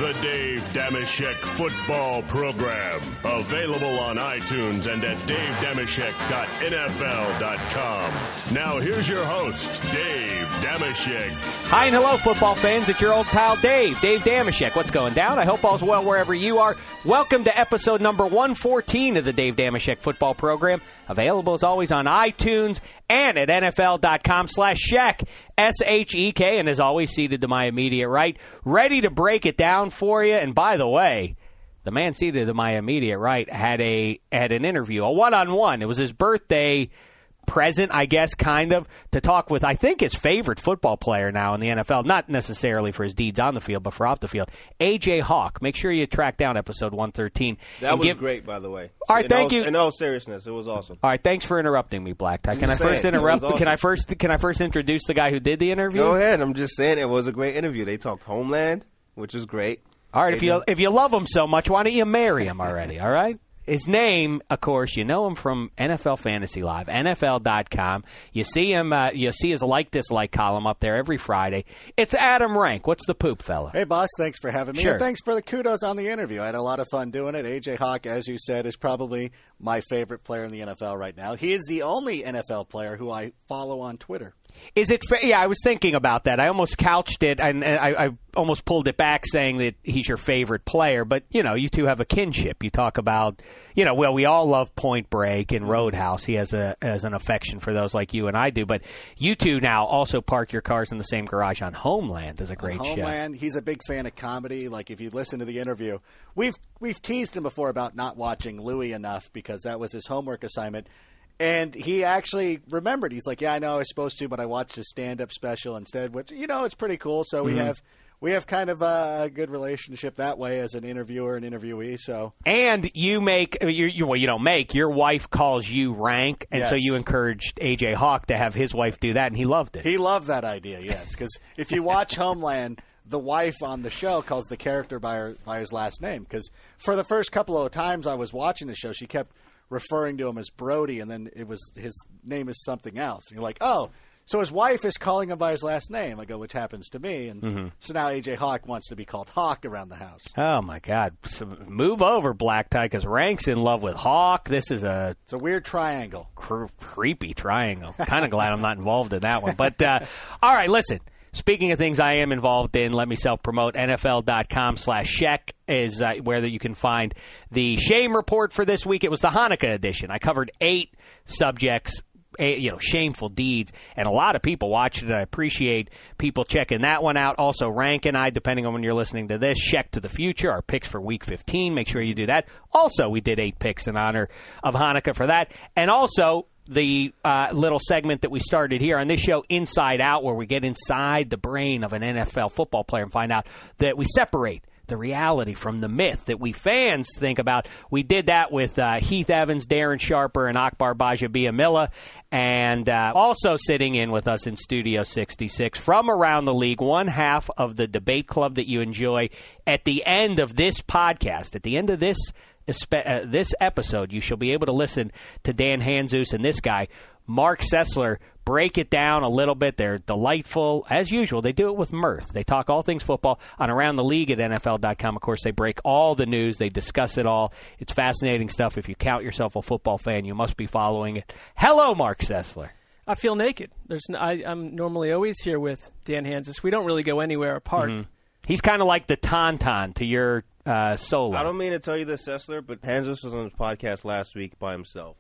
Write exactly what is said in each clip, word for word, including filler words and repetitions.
The Dave Dameshek Football Program. Available on iTunes and at dave dameshek dot n f l dot com. Now here's your host, Dave Dameshek. Hi and hello, football fans. It's your old pal, Dave. Dave Dameshek. What's going down? I hope all's well wherever you are. Welcome to episode number one fourteen of the Dave Dameshek Football Program. Available as always on iTunes and at N F L dot com slash Shek, S H E K, and as always, seated to my immediate right, ready to break it down for you. And by the way, the man seated to my immediate right had a had an interview, a one-on-one. It was his birthday present, I guess, kind of, to talk with, I think, his favorite football player now in the N F L, not necessarily for his deeds on the field, but for off the field, A J Hawk. Make sure you track down episode one thirteen. That was give... great, by the way. All right, in thank all, you. In all seriousness, it was awesome. All right, thanks for interrupting me, Black Tie. Can I saying, first interrupt? awesome. Can I first? Can I first introduce the guy who did the interview? Go ahead. I'm just saying it was a great interview. They talked Homeland, which is great. All right, they if you did. if you love him so much, why don't you marry him already? All right. His name, of course, you know him from N F L Fantasy Live, N F L dot com. You see him, uh, you see his like-dislike column up there every Friday. It's Adam Rank. What's the poop, fella? Hey, boss, thanks for having me. Sure. And thanks for the kudos on the interview. I had a lot of fun doing it. A J Hawk, as you said, is probably my favorite player in the N F L right now. He is the only N F L player who I follow on Twitter. Is it fair? Yeah, I was thinking about that. I almost couched it, and, and I, I almost pulled it back saying that he's your favorite player. But, you know, you two have a kinship. You talk about, you know, well, we all love Point Break and Roadhouse. He has a has an affection for those like you and I do. But you two now also park your cars in the same garage on Homeland. Is a great on show. Homeland, he's a big fan of comedy. Like, if you listen to the interview, we've we've teased him before about not watching Louie enough because that was his homework assignment. And he actually remembered. He's like, yeah, I know I was supposed to, but I watched his stand-up special instead, which, you know, it's pretty cool. So we mm-hmm. have we have kind of a good relationship that way as an interviewer and interviewee. So And you make, you, you well, you don't make, your wife calls you Rank, and yes. so you encouraged A J Hawk to have his wife do that, and he loved it. He loved that idea, yes, because if you watch Homeland, the wife on the show calls the character by, her, by his last name. Because for the first couple of times I was watching the show, she kept referring to him as Brody, and then it was his name is something else. And you're like, oh, so his wife is calling him by his last name. I go, which happens to me. And mm-hmm. so now A J Hawk wants to be called Hawk around the house. Oh, my God. So move over, Black Tie, because Rank's in love with Hawk. This is a... It's a weird triangle. Cr- creepy triangle. Kind of glad I'm not involved in that one. But, uh, all right, listen. Speaking of things I am involved in, let me self-promote. N F L dot com slash Shek is uh, where you can find the shame report for this week. It was the Hanukkah edition. I covered eight subjects, eight, you know, shameful deeds, and a lot of people watched it. I appreciate people checking that one out. Also, Rank and I, depending on when you're listening to this, Shek to the Future, our picks for Week fifteen. Make sure you do that. Also, we did eight picks in honor of Hanukkah for that. And also, the uh, little segment that we started here on this show, Inside Out, where we get inside the brain of an N F L football player and find out that we separate the reality from the myth that we fans think about. We did that with uh, Heath Evans, Darren Sharper, and Akbar Bajabiamila. And uh, also sitting in with us in Studio sixty-six from around the league, one half of the debate club that you enjoy. At the end of this podcast, at the end of this Uh, this episode, you shall be able to listen to Dan Hanzus and this guy, Mark Sessler, break it down a little bit. They're delightful. As usual, they do it with mirth. They talk all things football on Around the League at N F L dot com. Of course, they break all the news. They discuss it all. It's fascinating stuff. If you count yourself a football fan, you must be following it. Hello, Mark Sessler. I feel naked. There's no, I, I'm normally always here with Dan Hanzus. We don't really go anywhere apart. Mm-hmm. He's kind of like the Tauntaun to your uh, solo. I don't mean to tell you this, Sessler, but Hanzus was on his podcast last week by himself.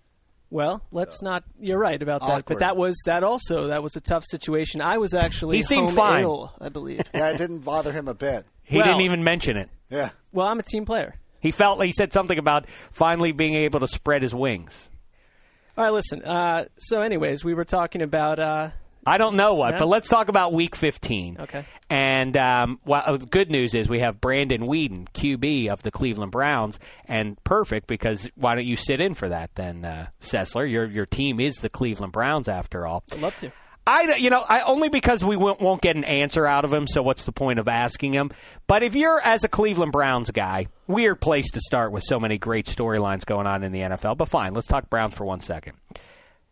Well, let's so. not. You're right about that. Awkward. But that was that also. That was a tough situation. I was actually he seemed home fine. ill, I believe. Yeah, it didn't bother him a bit. He well, didn't even mention it. Yeah. Well, I'm a team player. He felt he said something about finally being able to spread his wings. All right, listen. Uh, so, anyways, we were talking about. Uh, I don't know what, yeah? but let's talk about Week fifteen. Okay. And um, well, the good news is we have Brandon Weeden, Q B of the Cleveland Browns, and perfect because why don't you sit in for that then, uh, Sessler? Your your team is the Cleveland Browns after all. I'd love to. I, you know, I only because we won't, won't get an answer out of him, so what's the point of asking him? But if you're, as a Cleveland Browns guy, weird place to start with so many great storylines going on in the N F L, but fine, let's talk Browns for one second.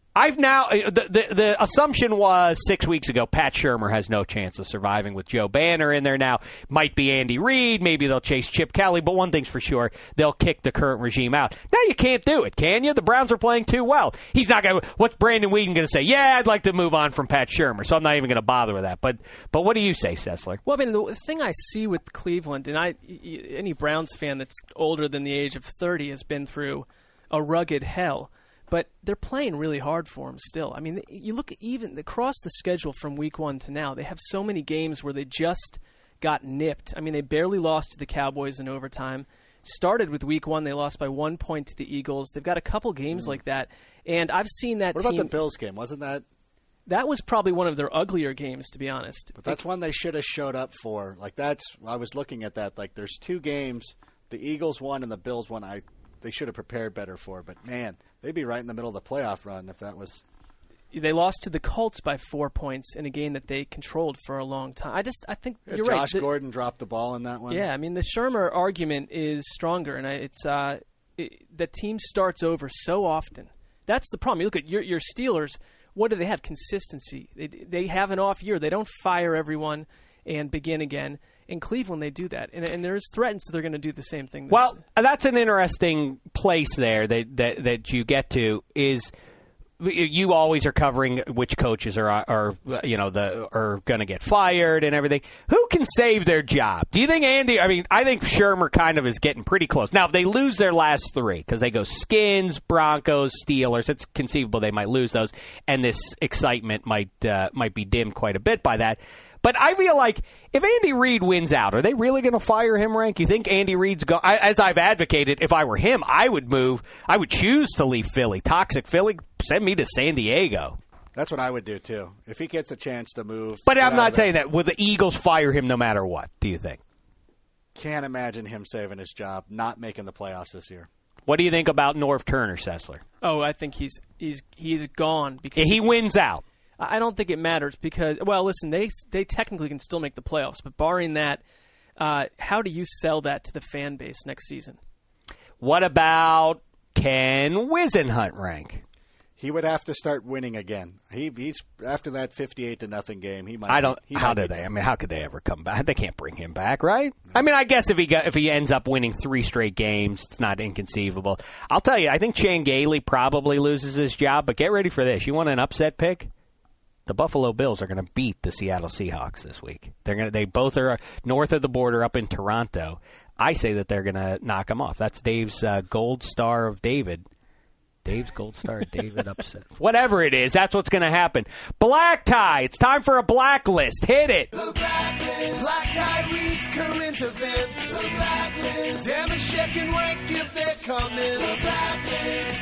I've now the, the the assumption was six weeks ago Pat Shurmur has no chance of surviving with Joe Banner in there now. Might be Andy Reid, maybe they'll chase Chip Kelly, but one thing's for sure, they'll kick the current regime out. Now you can't do it, can you? The Browns are playing too well. He's not going to. What's Brandon Weeden going to say? Yeah, I'd like to move on from Pat Shurmur, so I'm not even going to bother with that. But but what do you say, Sessler? Well, I mean, the thing I see with Cleveland, and I any Browns fan that's older than the age of thirty has been through a rugged hell. But they're playing really hard for them still. I mean, you look at even across the schedule from week one to now, they have so many games where they just got nipped. I mean, they barely lost to the Cowboys in overtime. Started with week one, they lost by one point to the Eagles. They've got a couple games mm. like that. And I've seen that What team, about the Bills game? Wasn't that? That was probably one of their uglier games, to be honest. But that's one they should have showed up for. Like, that's, I was looking at that. Like, there's two games, the Eagles won and the Bills won. I They should have prepared better for. But, man, they'd be right in the middle of the playoff run if that was. They lost to the Colts by four points in a game that they controlled for a long time. I just, I think yeah, you're Josh right. Josh the, Gordon dropped the ball in that one. Yeah, I mean, the Shurmur argument is stronger, and it's uh, it, the team starts over so often. That's the problem. You look at your, your Steelers, what do they have? Consistency. They, they have an off year. They don't fire everyone and begin again. In Cleveland, they do that, and, and there's threats that they're going to do the same thing. This well, that's an interesting place there that, that that you get to is you always are covering which coaches are are you know the are going to get fired and everything. Who can save their job? Do you think Andy? I mean, I think Shurmur kind of is getting pretty close. Now, if they lose their last three because they go Skins, Broncos, Steelers, it's conceivable they might lose those, and this excitement might uh, might be dimmed quite a bit by that. But I feel like if Andy Reid wins out, are they really going to fire him, Rank? You think Andy Reid's go? I, as I've advocated, if I were him, I would move. I would choose to leave Philly. Toxic Philly, send me to San Diego. That's what I would do, too. If he gets a chance to move. But I'm not saying that. Will the Eagles fire him no matter what, do you think? Can't imagine him saving his job, not making the playoffs this year. What do you think about Norv Turner, Sessler? Oh, I think he's he's he's gone. because He wins out. I don't think it matters because, well, listen, they they technically can still make the playoffs, but barring that, uh, how do you sell that to the fan base next season? What about Ken Whisenhunt, Rank? He would have to start winning again. He he's after that fifty-eight to nothing game. He might. I don't. He how might do they? I mean, how could they ever come back? They can't bring him back, right? No. I mean, I guess if he got, if he ends up winning three straight games, it's not inconceivable. I'll tell you, I think Chan Gailey probably loses his job. But get ready for this. You want an upset pick? The Buffalo Bills are going to beat the Seattle Seahawks this week. They're going to. They both are north of the border, up in Toronto. I say that they're going to knock them off. That's Dave's uh, gold star of David. Dave's gold star of David upset. Whatever it is, that's what's going to happen. Black Tie. It's time for a blacklist. Hit it. The blacklist. Black Tie reads current events. The blacklist. Damashek and Rank if they're coming. The blacklist.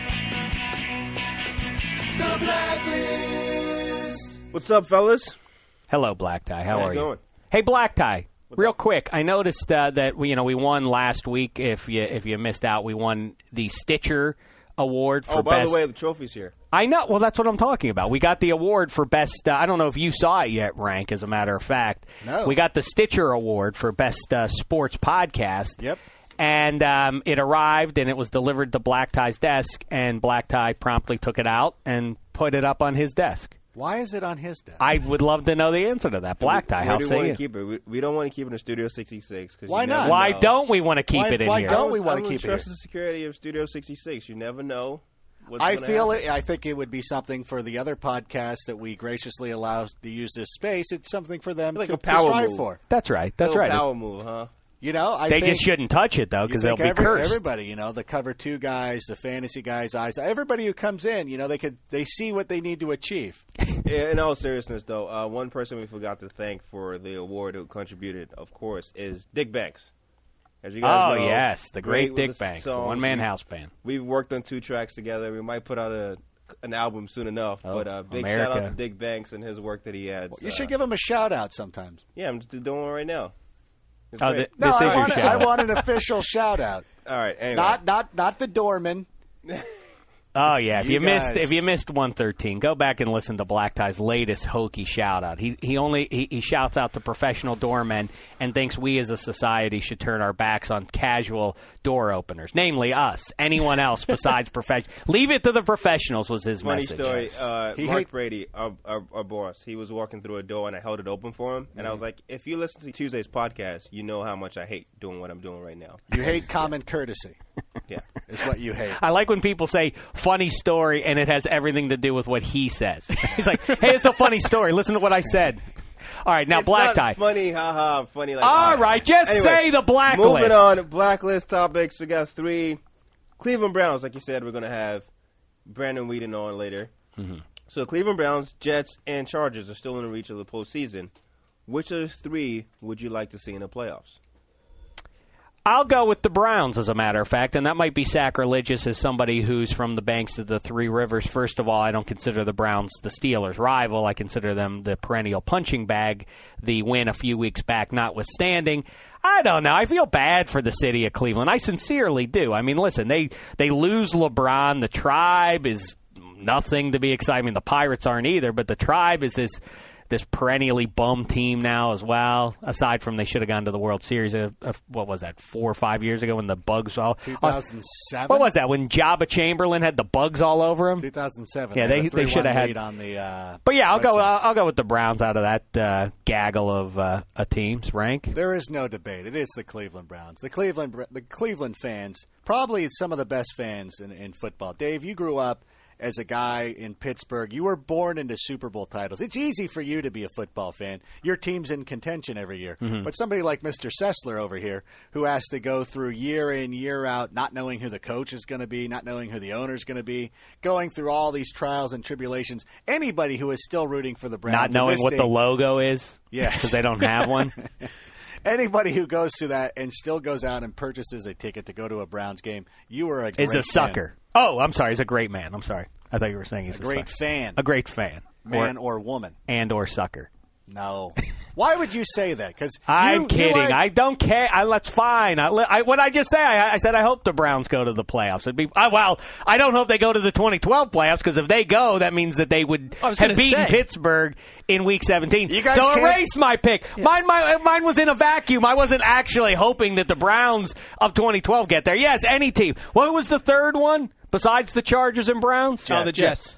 The blacklist. What's up, fellas? Hello, Black Tie. How How's are it you? going? Hey, Black Tie. What's Real up? quick, I noticed uh, that we, you know, we won last week. If you if you missed out, we won the Stitcher Award for Oh, by best. the way, the trophy's here. I know. Well, that's what I'm talking about. We got the award for best. Uh, I don't know if you saw it yet, Rank. As a matter of fact, No. We got the Stitcher Award for best uh, sports podcast. Yep. And um, it arrived, and it was delivered to Black Tie's desk, and Black Tie promptly took it out and put it up on his desk. Why is it on his desk? I would love to know the answer to that. Black Tie, Where how do we say want you? to keep it? We, we don't want to keep it in Studio sixty-six. 'Cause Why you not? never Why know. don't we want to keep Why- it in why here? don't we want I to keep it trust here? the security of Studio sixty-six. You never know. What's I gonna feel happen. it. I think it would be something for the other podcasts that we graciously allow to use this space. It's something for them Like to, a power to strive move. for. That's right. That's Little right. Power move, huh? You know, I They think just shouldn't touch it, though, you because they'll think be every- cursed. Everybody, you know, the cover two guys, the fantasy guys' eyes, everybody who comes in, you know, they could they see what they need to achieve. Yeah, in all seriousness, though, uh, one person we forgot to thank for the award who contributed, of course, is Dick Banks. As you guys Oh, know, yes, the great with Dick the Banks, the songs. one-man We- house band. We've worked on two tracks together. We might put out a an album soon enough. Oh, but uh, big America. shout out to Dick Banks and his work that he had. You uh, should give them a shout out sometimes. Yeah, I'm just doing one right now. It's Oh, great. the- No, This is I your want, shout I out. want an official shout out. All right, anyway. Not not not the doorman. Oh yeah, if you, You missed guys- if you missed one thirteen, go back and listen to Black Tie's latest hokey shout out. He he only he, he shouts out to professional doormen and thinks we as a society should turn our backs on casual door openers, namely us. Anyone else besides professional, leave it to the professionals was his Funny message. story. Uh, He Mark hate- Brady, our, our, our boss, he was walking through a door and I held it open for him. And I was like, if you listen to Tuesday's podcast, you know how much I hate doing what I'm doing right now. You hate common courtesy. Yeah. Is what you hate. I like when people say funny story and it has everything to do with what he says. He's like, hey, it's a funny story. Listen to what I said. All right, now It's Black not Tie. funny, haha, funny like All ah. right, just Anyway, say the blacklist. Moving on, blacklist topics. We got three. Cleveland Browns, like you said, we're going to have Brandon Whedon on later. Mm-hmm. So Cleveland Browns, Jets, and Chargers are still in the reach of the postseason. Which of the three would you like to see in the playoffs? I'll go with the Browns, as a matter of fact, and that might be sacrilegious as somebody who's from the banks of the Three Rivers. First of all, I don't consider the Browns the Steelers' rival. I consider them the perennial punching bag, the win a few weeks back notwithstanding. I don't know. I feel bad for the city of Cleveland. I sincerely do. I mean, listen, they, they lose LeBron. The Tribe is nothing to be excited. I mean, the Pirates aren't either, but the Tribe is this... this perennially bum team now as well, aside from they should have gone to the World Series, of, of, what was that, four or five years ago when the bugs all... two thousand seven? What was that, when Jabba Chamberlain had the bugs all over him? two thousand seven. Yeah, they- they should have had- on the. Uh, But yeah, I'll Red go Sox. I'll, I'll go with the Browns out of that uh, gaggle of uh, uh, teams. Rank? There is no debate. It is the Cleveland Browns. The Cleveland the Cleveland fans, probably some of the best fans in, in football. Dave, you grew up as a guy in Pittsburgh. You were born into Super Bowl titles. It's easy for you to be a football fan. Your team's in contention every year. Mm-hmm. But somebody like Mister Sessler over here, who has to go through year in, year out, not knowing who the coach is going to be, not knowing who the owner is going to be, going through all these trials and tribulations. Anybody who is still rooting for the Browns, Not in knowing this what the day- logo is? Yes. Because they don't have one? Anybody who goes to that and still goes out and purchases a ticket to go to a Browns game, you are a great Is a sucker. Oh, I'm sorry. He's a great man. I'm sorry. I thought you were saying he's fan. a, A great sucker. fan. A great fan. Man Or, or woman. and or sucker. No. Why would you say that? Because I'm kidding. like, I don't care. I, that's fine. I, I, what I just say, I, I said I hope the Browns go to the playoffs. It'd be I, well. I don't hope they go to the twenty twelve playoffs because if they go, that means that they would I was have gonna beaten say. Pittsburgh in Week seventeen. You guys so can't- erase my pick. Mine, my, mine was in a vacuum. I wasn't actually hoping that the Browns of twenty twelve get there. Yes, any team. What was the third one besides the Chargers and Browns? Oh, the Jets.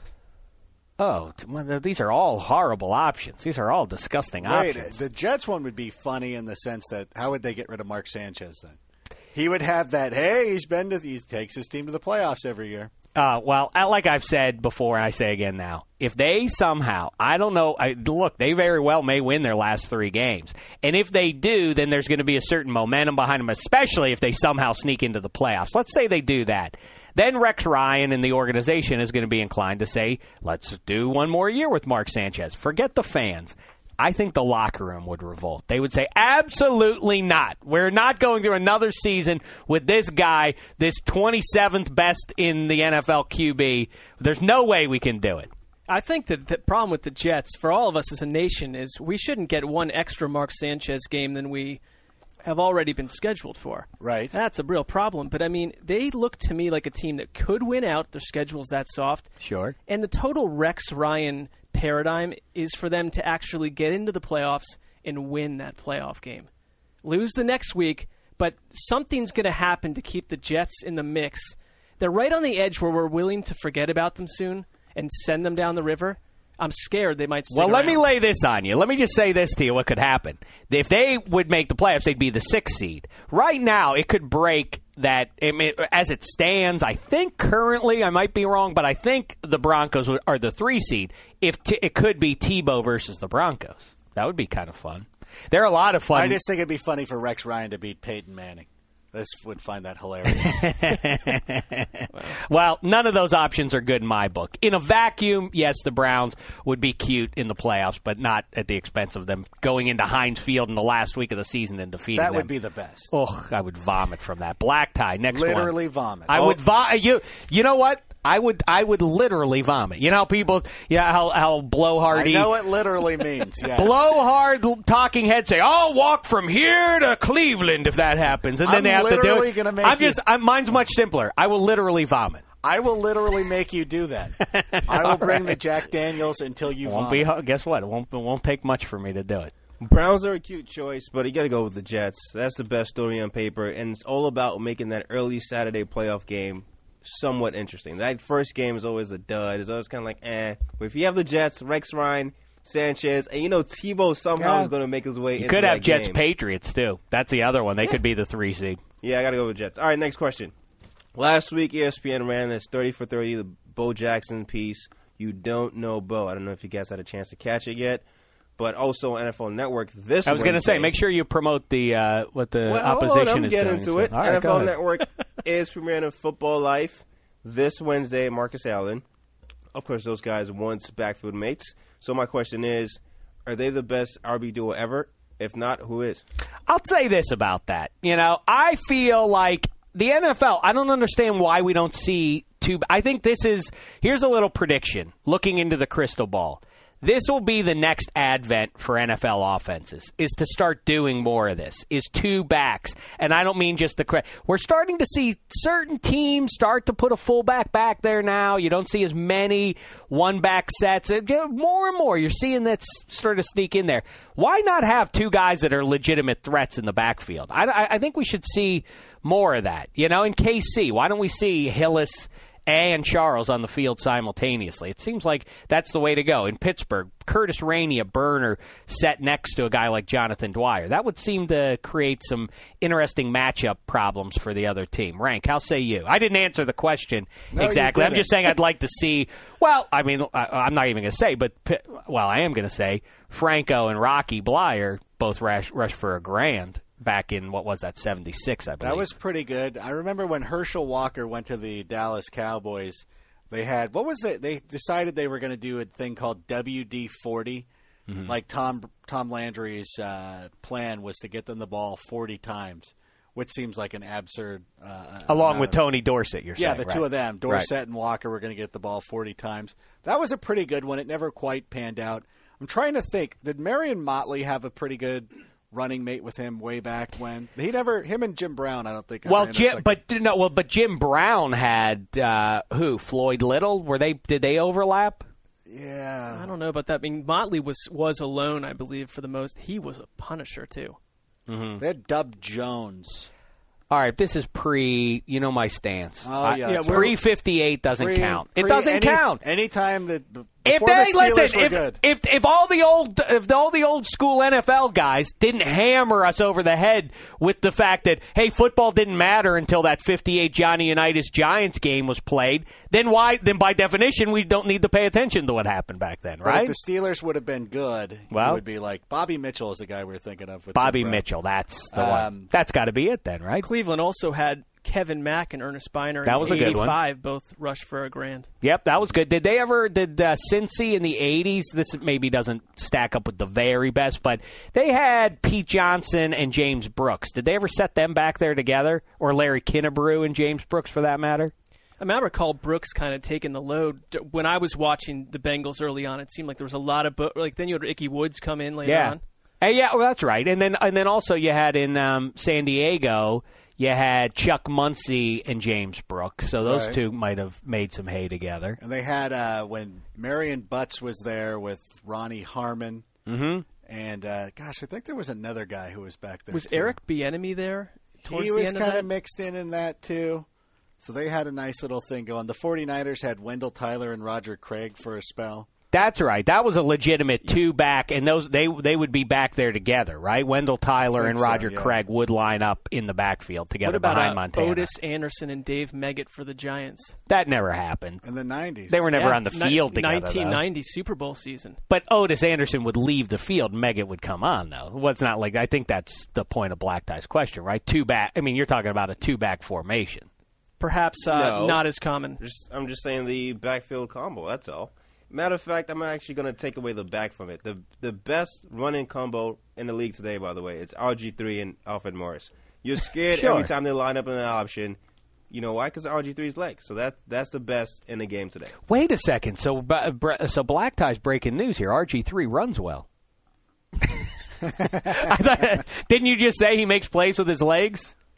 Oh, t- well, these are all horrible options. These are all disgusting Wait, options. the Jets one would be funny in the sense that how would they get rid of Mark Sanchez then? He would have that. Hey, he's been to. He takes his team to the playoffs every year. Uh, well, uh, like I've said before, and I say again now, if they somehow, I don't know, I, look, they very well may win their last three games. And if they do, then there's going to be a certain momentum behind them, especially if they somehow sneak into the playoffs. Let's say they do that. Then Rex Ryan and the organization is going to be inclined to say, let's do one more year with Mark Sanchez. Forget the fans. I think the locker room would revolt. They would say, absolutely not. We're not going through another season with this guy, this twenty-seventh best in the N F L Q B. There's no way we can do it. I think that the problem with the Jets, for all of us as a nation, is we shouldn't get one extra Mark Sanchez game than we have already been scheduled for. Right. That's a real problem. But, I mean, they look to me like a team that could win out. Their schedule's that soft. Sure. And the total Rex Ryan paradigm is for them to actually get into the playoffs and win that playoff game. Lose the next week, but something's going to happen to keep the Jets in the mix. They're right on the edge where we're willing to forget about them soon and send them down the river. I'm scared they might stick Well, let me around. lay this on you. Let me just say this to you, what could happen. If they would make the playoffs, they'd be the sixth seed. Right now, it could break that. I mean, as it stands, I think currently, I might be wrong, but I think the Broncos are the three seed. If t- It could be Tebow versus the Broncos. That would be kind of fun. There are a lot of fun. I just think it'd be funny for Rex Ryan to beat Peyton Manning. This would find that hilarious. Well, none of those options are good in my book. In a vacuum, yes, the Browns would be cute in the playoffs, but not at the expense of them going into Heinz Field in the last week of the season and defeating That them. would be the best. Oh, I would vomit from that. Black tie, next one. Literally vomit. I Oh. would vomit. You, you know what? I would I would literally vomit. You know how people, yeah, how, how I blowhardy. know what literally means. Yes. Blowhard talking heads say, "I'll walk from here to Cleveland if that happens," and then I'm they have to do literally it. gonna make I'm you- just, I'm, mine's much simpler. I will literally vomit. I will literally make you do that. I will bring the Jack Daniels until you won't vomit. be. Guess what? It won't. It won't take much for me to do it. Browns are a cute choice, but you got to go with the Jets. That's the best story on paper, and it's all about making that early Saturday playoff game somewhat interesting. That first game is always a dud. It's always kind of like, eh. But if you have the Jets, Rex Ryan, Sanchez, and you know Tebow somehow Yeah. is going to make his way You into could that have Jets game. Patriots, too. That's the other one. They could be the three seed. Yeah, I got to go with Jets. All right, next question. Last week, E S P N ran this thirty for thirty, the Bo Jackson piece. You don't know Bo. I don't know if you guys had a chance to catch it yet. But also N F L Network this I was going to Wednesday. say, make sure you promote the uh, what the well, opposition hold on, is get doing. into So- it. All right, N F go L ahead. Network is premiering Football Life this Wednesday. Marcus Allen. Of course, those guys once backfield mates. So my question is, are they the best R B duo ever? If not, who is? I'll say this about that. You know, I feel like the N F L, I don't understand why we don't see two. I think this is, here's a little prediction, looking into the crystal ball. This will be the next advent for N F L offenses, is to start doing more of this, is two backs. And I don't mean just the credit. We're starting to see certain teams start to put a fullback back there now. You don't see as many one-back sets. More and more, you're seeing that start to sneak in there. Why not have two guys that are legitimate threats in the backfield? I, I, I think we should see more of that. You know, in K C, why don't we see Hillis and Charles on the field simultaneously? It seems like that's the way to go. In Pittsburgh, Curtis Rainey, a burner, set next to a guy like Jonathan Dwyer. That would seem to create some interesting matchup problems for the other team. Rank, how say you? I didn't answer the question No, you exactly. I'm didn't. just saying I'd like to see, well, I mean, I, I'm not even going to say, but, well, I am going to say Franco and Rocky Blyer both rush, rush for a grand back in, what was that, seventy-six, I believe. That was pretty good. I remember when Herschel Walker went to the Dallas Cowboys, they had, what was it? They decided they were going to do a thing called W D forty. Mm-hmm. Like Tom Tom Landry's uh, plan was to get them the ball forty times, which seems like an absurd. Uh, Along with of, Tony Dorsett, you're yeah, saying. the right. two of them, Dorsett Right. and Walker, were going to get the ball forty times. That was a pretty good one. It never quite panned out. I'm trying to think. Did Marion Motley have a pretty good running mate with him way back when? He never. Him and Jim Brown, I don't think. Well, ever Jim, intersected. but no, well, but Jim Brown had uh, who? Floyd Little. Were they? Did they overlap? yeah, I don't know about that. I mean, Motley was was alone, I believe, for the most. He was a punisher too. they had Dub Jones. All right, this is pre. You know my stance. Oh, I- yeah, it's pre fifty-eight doesn't Pre- count. It pre- doesn't any, count. Anytime that If before they the Steelers listen, were if, good. if if all the old if all the old school N F L guys didn't hammer us over the head with the fact that hey, football didn't matter until that fifty-eight Johnny Unitas Giants game was played, then why? Then by definition, we don't need to pay attention to what happened back then, But right? if the Steelers would have been good, Well- it would be like Bobby Mitchell is the guy we were thinking of. With Bobby Jim Brown. Mitchell, that's the one. Um, That's got to be it then, right? Cleveland also had Kevin Mack and Ernest Biner. That in was a good one. eighty-five, both rushed for a grand. Yep, that was good. Did they ever, did uh, Cincy in the eighties, this maybe doesn't stack up with the very best, but they had Pete Johnson and James Brooks. Did they ever set them back there together? Or Larry Kinnebrew and James Brooks, for that matter? I mean, I recall Brooks kind of taking the load. When I was watching the Bengals early on, it seemed like there was a lot of, bo- like then you had Ickey Woods come in later Yeah. on. Hey, yeah, well, that's right. And then and then also you had in um, San Diego, you had Chuck Muncie and James Brooks. So those Right. two might have made some hay together. And they had uh, when Marion Butts was there with Ronnie Harmon. Mm-hmm. And uh, gosh, I think there was another guy who was back there. Was too. Eric Bieniemy there towards He the was end of kind that? of mixed in in that too. So they had a nice little thing going. The 49ers had Wendell Tyler and Roger Craig for a spell. That's right. That was a legitimate two back, and those they they would be back there together, right? Wendell Tyler think and so, Roger yeah. Craig would line up in the backfield together What about behind uh, Montana. Otis Anderson and Dave Meggett for the Giants? That never happened. In the nineties. They were never Yeah, on the ni- field together. nineteen ninety though. Super Bowl season. But Otis Anderson would leave the field. Meggett would come on, though. Well, it's not like I think that's the point of Black Tie's question, right? Two back. I mean, you're talking about a two back formation. Perhaps uh, No. not as common. Just, I'm just saying the backfield combo. That's all. Matter of fact, I'm actually going to take away the back from it. The the best running combo in the league today, by the way, it's R G three and Alfred Morris. You're scared Sure. every time they line up in an option. You know why? Because R G three's legs. So that that's the best in the game today. Wait a second. So, uh, bre- so Black Tie's breaking news here. R G three runs well. I thought, didn't you just say he makes plays with his legs?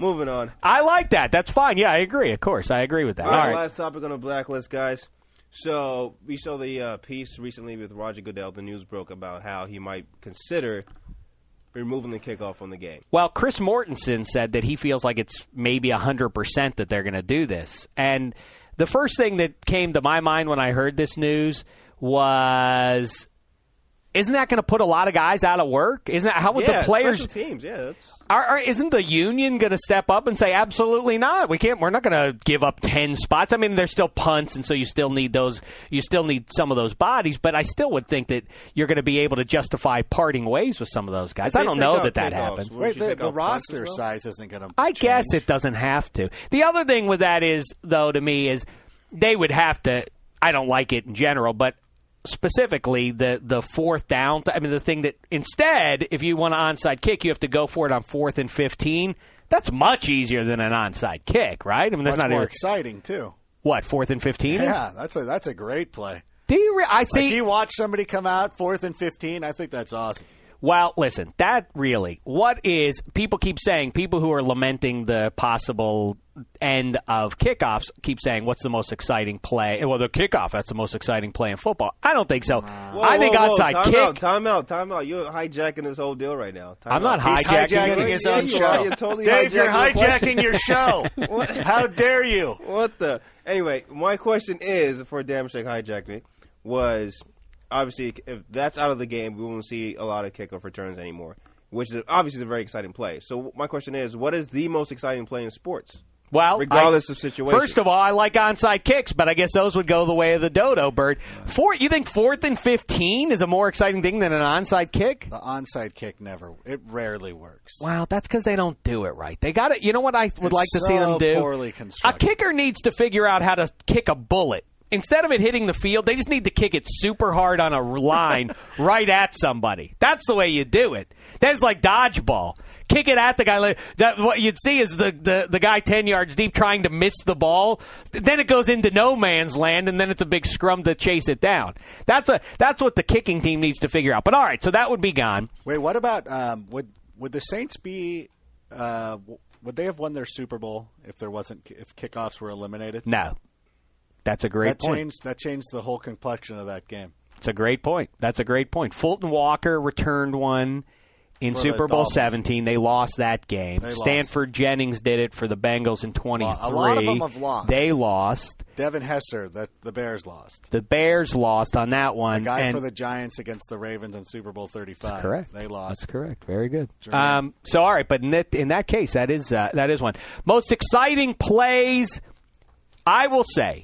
Moving on. I like that. That's fine. Yeah, I agree. Of course, I agree with that. All All right, right. last topic on the blacklist, guys. So we saw the uh, piece recently with Roger Goodell. The news broke about how he might consider removing the kickoff from the game. Well, Chris Mortensen said that he feels like it's maybe one hundred percent that they're going to do this. And the first thing that came to my mind when I heard this news was, isn't that going to put a lot of guys out of work? Isn't that, how would yeah, the players... special teams, yeah. That's... Are, are, isn't the union going to step up and say, absolutely not? We can't. We're not going to give up ten spots. I mean, there's still punts, and so you still need those. You still need some of those bodies. But I still would think that you're going to be able to justify parting ways with some of those guys. I don't know that that happens. Wait, the, the roster size isn't going to. I change. guess it doesn't have to. The other thing with that is, though, to me, is they would have to. I don't like it in general, but specifically the the fourth down. I mean, the thing that instead, if you want an onside kick, you have to go for it on fourth and fifteen. That's much easier than an onside kick, right? I mean, that's much not more even, exciting too. What, fourth and fifteen? Yeah, that's a that's a great play. Do you? Re- I see. Like you watch somebody come out fourth and fifteen. I think that's awesome. Well, listen, that really, what is, people keep saying, people who are lamenting the possible end of kickoffs keep saying, what's the most exciting play? Well, the kickoff, that's the most exciting play in football. I don't think so. Whoa, I think whoa, whoa. onside time kick. Out, time out, time out. You're hijacking this whole deal right now. Time I'm out. not He's hijacking, hijacking it. his Yeah, own you show. are. You're totally Dave, you're hijacking the hijacking your show. How dare you? What the? Anyway, my question is, for Damashek hijacking it, was obviously if that's out of the game, we won't see a lot of kickoff returns anymore, which is obviously a very exciting play. So my question is, what is the most exciting play in sports? Well, regardless I, of situation. First of all, I like onside kicks, but I guess those would go the way of the dodo bird. Four, you think fourth and fifteen is a more exciting thing than an onside kick? The onside kick never. It rarely works. Wow, that's because they don't do it right. They got it. You know what I would It's like to so see them do? poorly A constructed. kicker needs to figure out how to kick a bullet. Instead of it hitting the field, they just need to kick it super hard on a line right at somebody. That's the way you do it. That's like dodgeball. Kick it at the guy. That what you'd see is the, the, the guy ten yards deep trying to miss the ball. Then it goes into no man's land, and then it's a big scrum to chase it down. That's a that's what the kicking team needs to figure out. But all right, so that would be gone. Wait, what about um, would would the Saints be? Uh, would they have won their Super Bowl if there wasn't if kickoffs were eliminated? No, that's a great that point. changed that changed the whole complexion of that game. It's a great point. That's a great point. Fulton Walker returned one in For Super the Bowl Dolphins. seventeen. They lost that game. They lost. Stanford Jennings did it for the Bengals in twenty-three. A lot of them have lost. They lost. Devin Hester, that the Bears lost. The Bears lost on that one. The guy and for the Giants against the Ravens in Super Bowl thirty-five. That's correct. They lost. That's correct. Very good. German. Um, so all right, but in that, in that case, that is uh, that is one. Most exciting plays, I will say,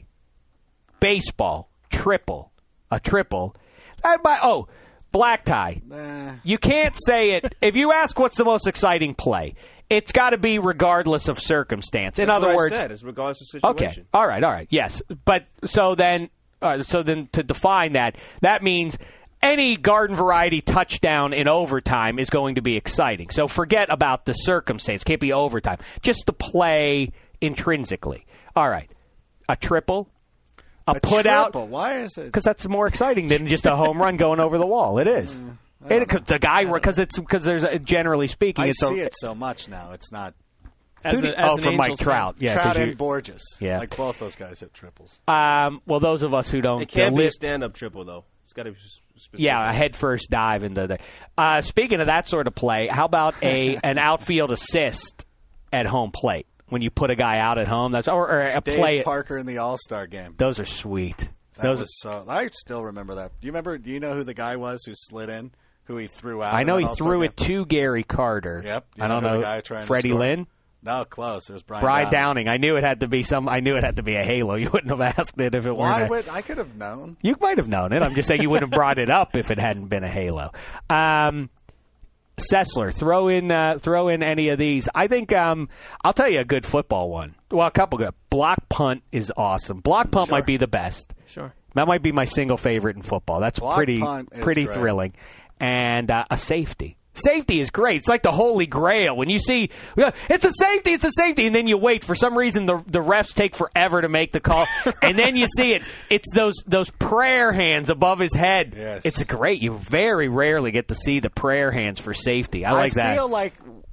baseball triple, a triple. That by oh. Black tie. Nah. You can't say it. If you ask what's the most exciting play, it's got to be regardless of circumstance. In That's other what words, I said. It's regardless of situation. okay, all right, all right, yes. But so then, uh, so then to define that, that means any garden variety touchdown in overtime is going to be exciting. So forget about the circumstance. Can't be overtime. Just the play intrinsically. All right, a triple. A, A put triple. out. Why is it? Because that's more exciting than just a home run going over the wall. It is. It, the guy because it's because there's a, generally speaking. I it's see a, it so much now. It's not As, Who a, do- as oh, an from Mike Angels Trout. fan. Yeah, Trout 'cause you- and Borges. Yeah. Like both those guys hit triples. um, well, those of us who don't. It can't uh, be li- a stand-up triple, though. It's got to be s- specific. Yeah, a head first dive into the. Uh, speaking of that sort of play, how about a an outfield assist at home plate when you put a guy out at home? That's or, or a Dave play. Parker in the All-Star game. Those are sweet. That Those was so. I still remember that. Do you remember? Do you know who the guy was who slid in? Who he threw out? I in know that he All-Star threw game? it to Gary Carter. Yep. You I don't know who know. the guy trying to Freddie score? Lynn. No, close. It was Brian. Brian Downing. Downing. I knew it had to be some. I knew it had to be a halo. You wouldn't have asked it if it Why weren't. a- would I could have known? You might have known it. I'm just saying you wouldn't have brought it up if it hadn't been a halo. Um, Sessler, throw in uh, throw in any of these. I think um, I'll tell you a good football one. Well, a couple good. Block punt is awesome. Block punt Sure. might be the best. Sure. That might be my single favorite in football. That's Block pretty punt is pretty great. thrilling. And uh, a safety. Safety is great. It's like the holy grail. When you see, it's a safety, it's a safety, and then you wait. For some reason, the the refs take forever to make the call, and then you see it. It's those those prayer hands above his head. Yes. It's great. You very rarely get to see the prayer hands for safety. I like I that. feel like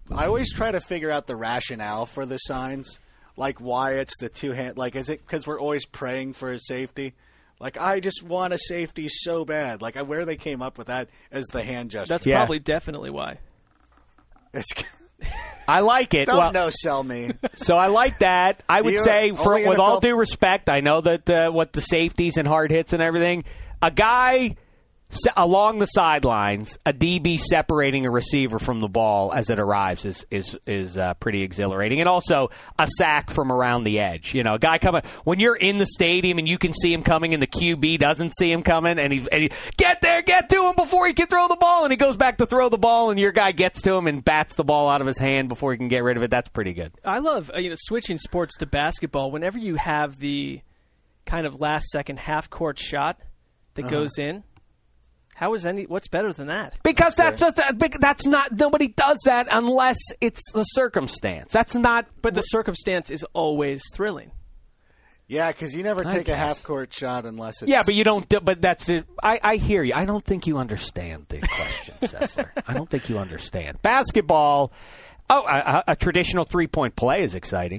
I always try to figure out the rationale for the signs, like why it's the two hand. Like, is it because we're always praying for a safety? Like, I just want a safety so bad. Like, where they came up with that as the hand gesture. That's Yeah. probably definitely why. It's, I like it. don't well, no sell me. So I like that. I would you- say, for, only with N F L all due respect, I know that uh, what the safeties and hard hits and everything, a guy se- along the sidelines, a D B separating a receiver from the ball as it arrives is is is uh, pretty exhilarating, and also a sack from around the edge. You know, a guy coming when you're in the stadium and you can see him coming, and the Q B doesn't see him coming, and he's and he, get there, get to him before he can throw the ball, and he goes back to throw the ball, and your guy gets to him and bats the ball out of his hand before he can get rid of it. That's pretty good. I love uh, you know switching sports to basketball. Whenever you have the kind of last second half court shot that goes in, how is any? What's better than that? Because that's that's, a, big- that's not nobody does that unless it's the circumstance. That's not. But the circumstance is always thrilling. Yeah, because you never I take a guess. half court shot unless it's. Yeah, but you don't. Do, but that's it. I, I hear you. I don't think you understand the question, Sessler. I don't think you understand basketball. Oh, a, a traditional three point play is exciting.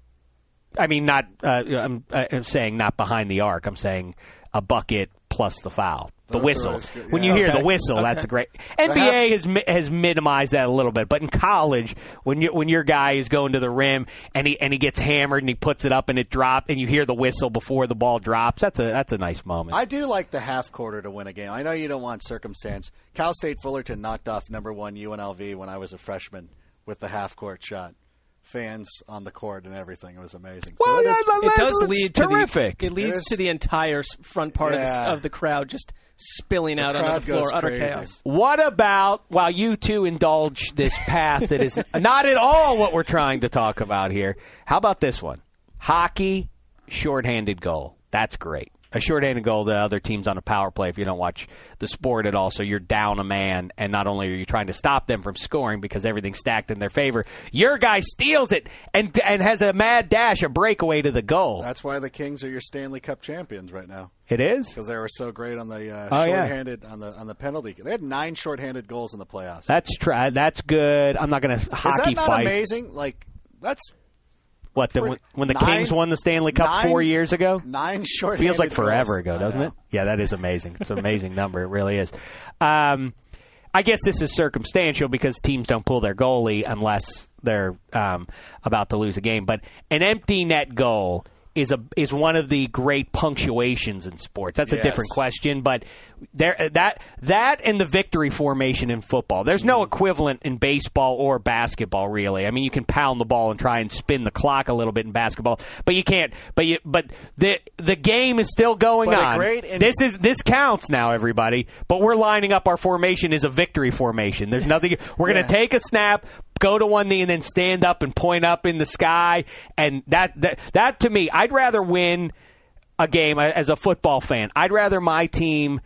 I mean, not. Uh, I'm, I'm saying not behind the arc. I'm saying a bucket plus the foul. The Those are whistle. always good. When Yeah. you hear Okay. the whistle, Okay. that's great. N B A half- has mi- has minimized that a little bit, but in college, when you when your guy is going to the rim and he and he gets hammered and he puts it up and it drops and you hear the whistle before the ball drops, that's a that's a nice moment. I do like the half quarter to win a game. I know you don't want circumstance. Cal State Fullerton knocked off number one U N L V when I was a freshman with the half court shot. Fans on the court and everything. It was amazing. Well, so it yeah, is- but- It does It's lead terrific. to the. It leads It is- to the entire s- front part of, the, Yeah. of the crowd just spilling out onto crowd the floor, goes utter crazy. chaos. What about while you two indulge this path that is not at all what we're trying to talk about here? How about this one? Hockey, shorthanded goal. That's great. A shorthanded goal, the other team's on a power play if you don't watch the sport at all. So you're down a man, and not only are you trying to stop them from scoring because everything's stacked in their favor, your guy steals it and and has a mad dash, a breakaway to the goal. That's why the Kings are your Stanley Cup champions right now It is? because they were so great on the uh, Oh, yeah. shorthanded on the on the penalty. They had nine shorthanded goals in the playoffs. That's try. That's good. I'm not going to Is hockey that not fight. amazing? Like that's What the, when, pretty- when the nine- Kings won the Stanley Cup nine- four years ago? nine shorthanded. Feels like forever goals. ago, I doesn't know. it? Yeah, that is amazing. It's an amazing number. It really is. Um, I guess this is circumstantial because teams don't pull their goalie unless they're um, about to lose a game. But an empty net goal is a is one of the great punctuations in sports. That's a Yes. different question, but there that that and the victory formation in football. There's no equivalent in baseball or basketball, really. I mean, you can pound the ball and try and spin the clock a little bit in basketball, but you can't. But you but the the game is still going But a on. great in- this is this counts now, everybody. But we're lining up our formation as a victory formation. There's nothing. We're going Yeah. to take a snap, go to one knee, and then stand up and point up in the sky. And that that that to me, I'd rather win a game as a football fan. I'd rather my team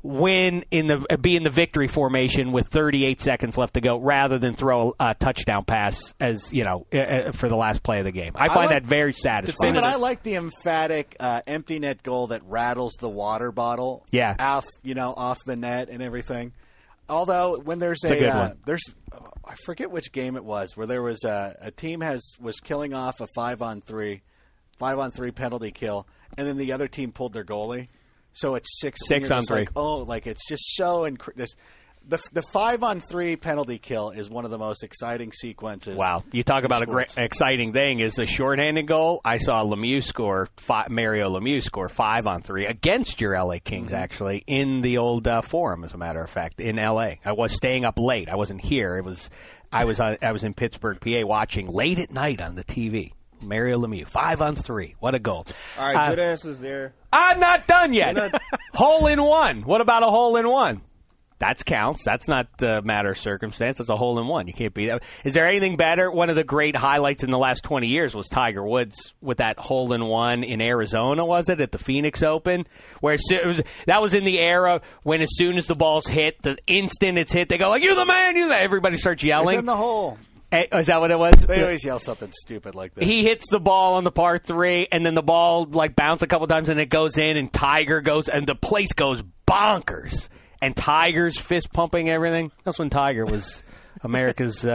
win in the be in the victory formation with thirty-eight seconds left to go, rather than throw a touchdown pass as you know uh, for the last play of the game. I find like- that very See, satisfying. but I like the emphatic uh, empty net goal that rattles the water bottle. Yeah. off you know off the net and everything. Although when there's a, a good uh, one. there's oh, I forget which game it was where there was a, a team has was killing off a five on three, five on three penalty kill, and then the other team pulled their goalie, so it's six Six and you're on just three. Like, oh, like it's just so inc- this, the the five on three penalty kill is one of the most exciting sequences. Wow, you talk in about a great, sports. exciting thing is the shorthanded goal. I saw Lemieux score five, Mario Lemieux score five on three against your L A Kings, Mm-hmm. actually in the old uh, Forum, as a matter of fact, in L A. I was staying up late. I wasn't here. It was I was on, I was in Pittsburgh, P A, watching late at night on the T V. Mario Lemieux, five on three. What a goal! All right, Uh, good answers there. I'm not done yet. Hole in one. What about a hole in one? That counts. That's not a matter of circumstance. That's a hole in one. You can't beat that. Is there anything better? One of the great highlights in the last twenty years was Tiger Woods with that hole in one in Arizona, was it, at the Phoenix Open? Where it was, that was in the era when as soon as the ball's hit, the instant it's hit, they go like, "You the man, you the man." Everybody starts It's yelling. in the hole. Eh, is that what it was? They always yell something stupid like that. He hits the ball on the par three, and then the ball like bounces a couple times, and it goes in, and Tiger goes, and the place goes bonkers. And Tiger's fist pumping everything. That's when Tiger was America's uh,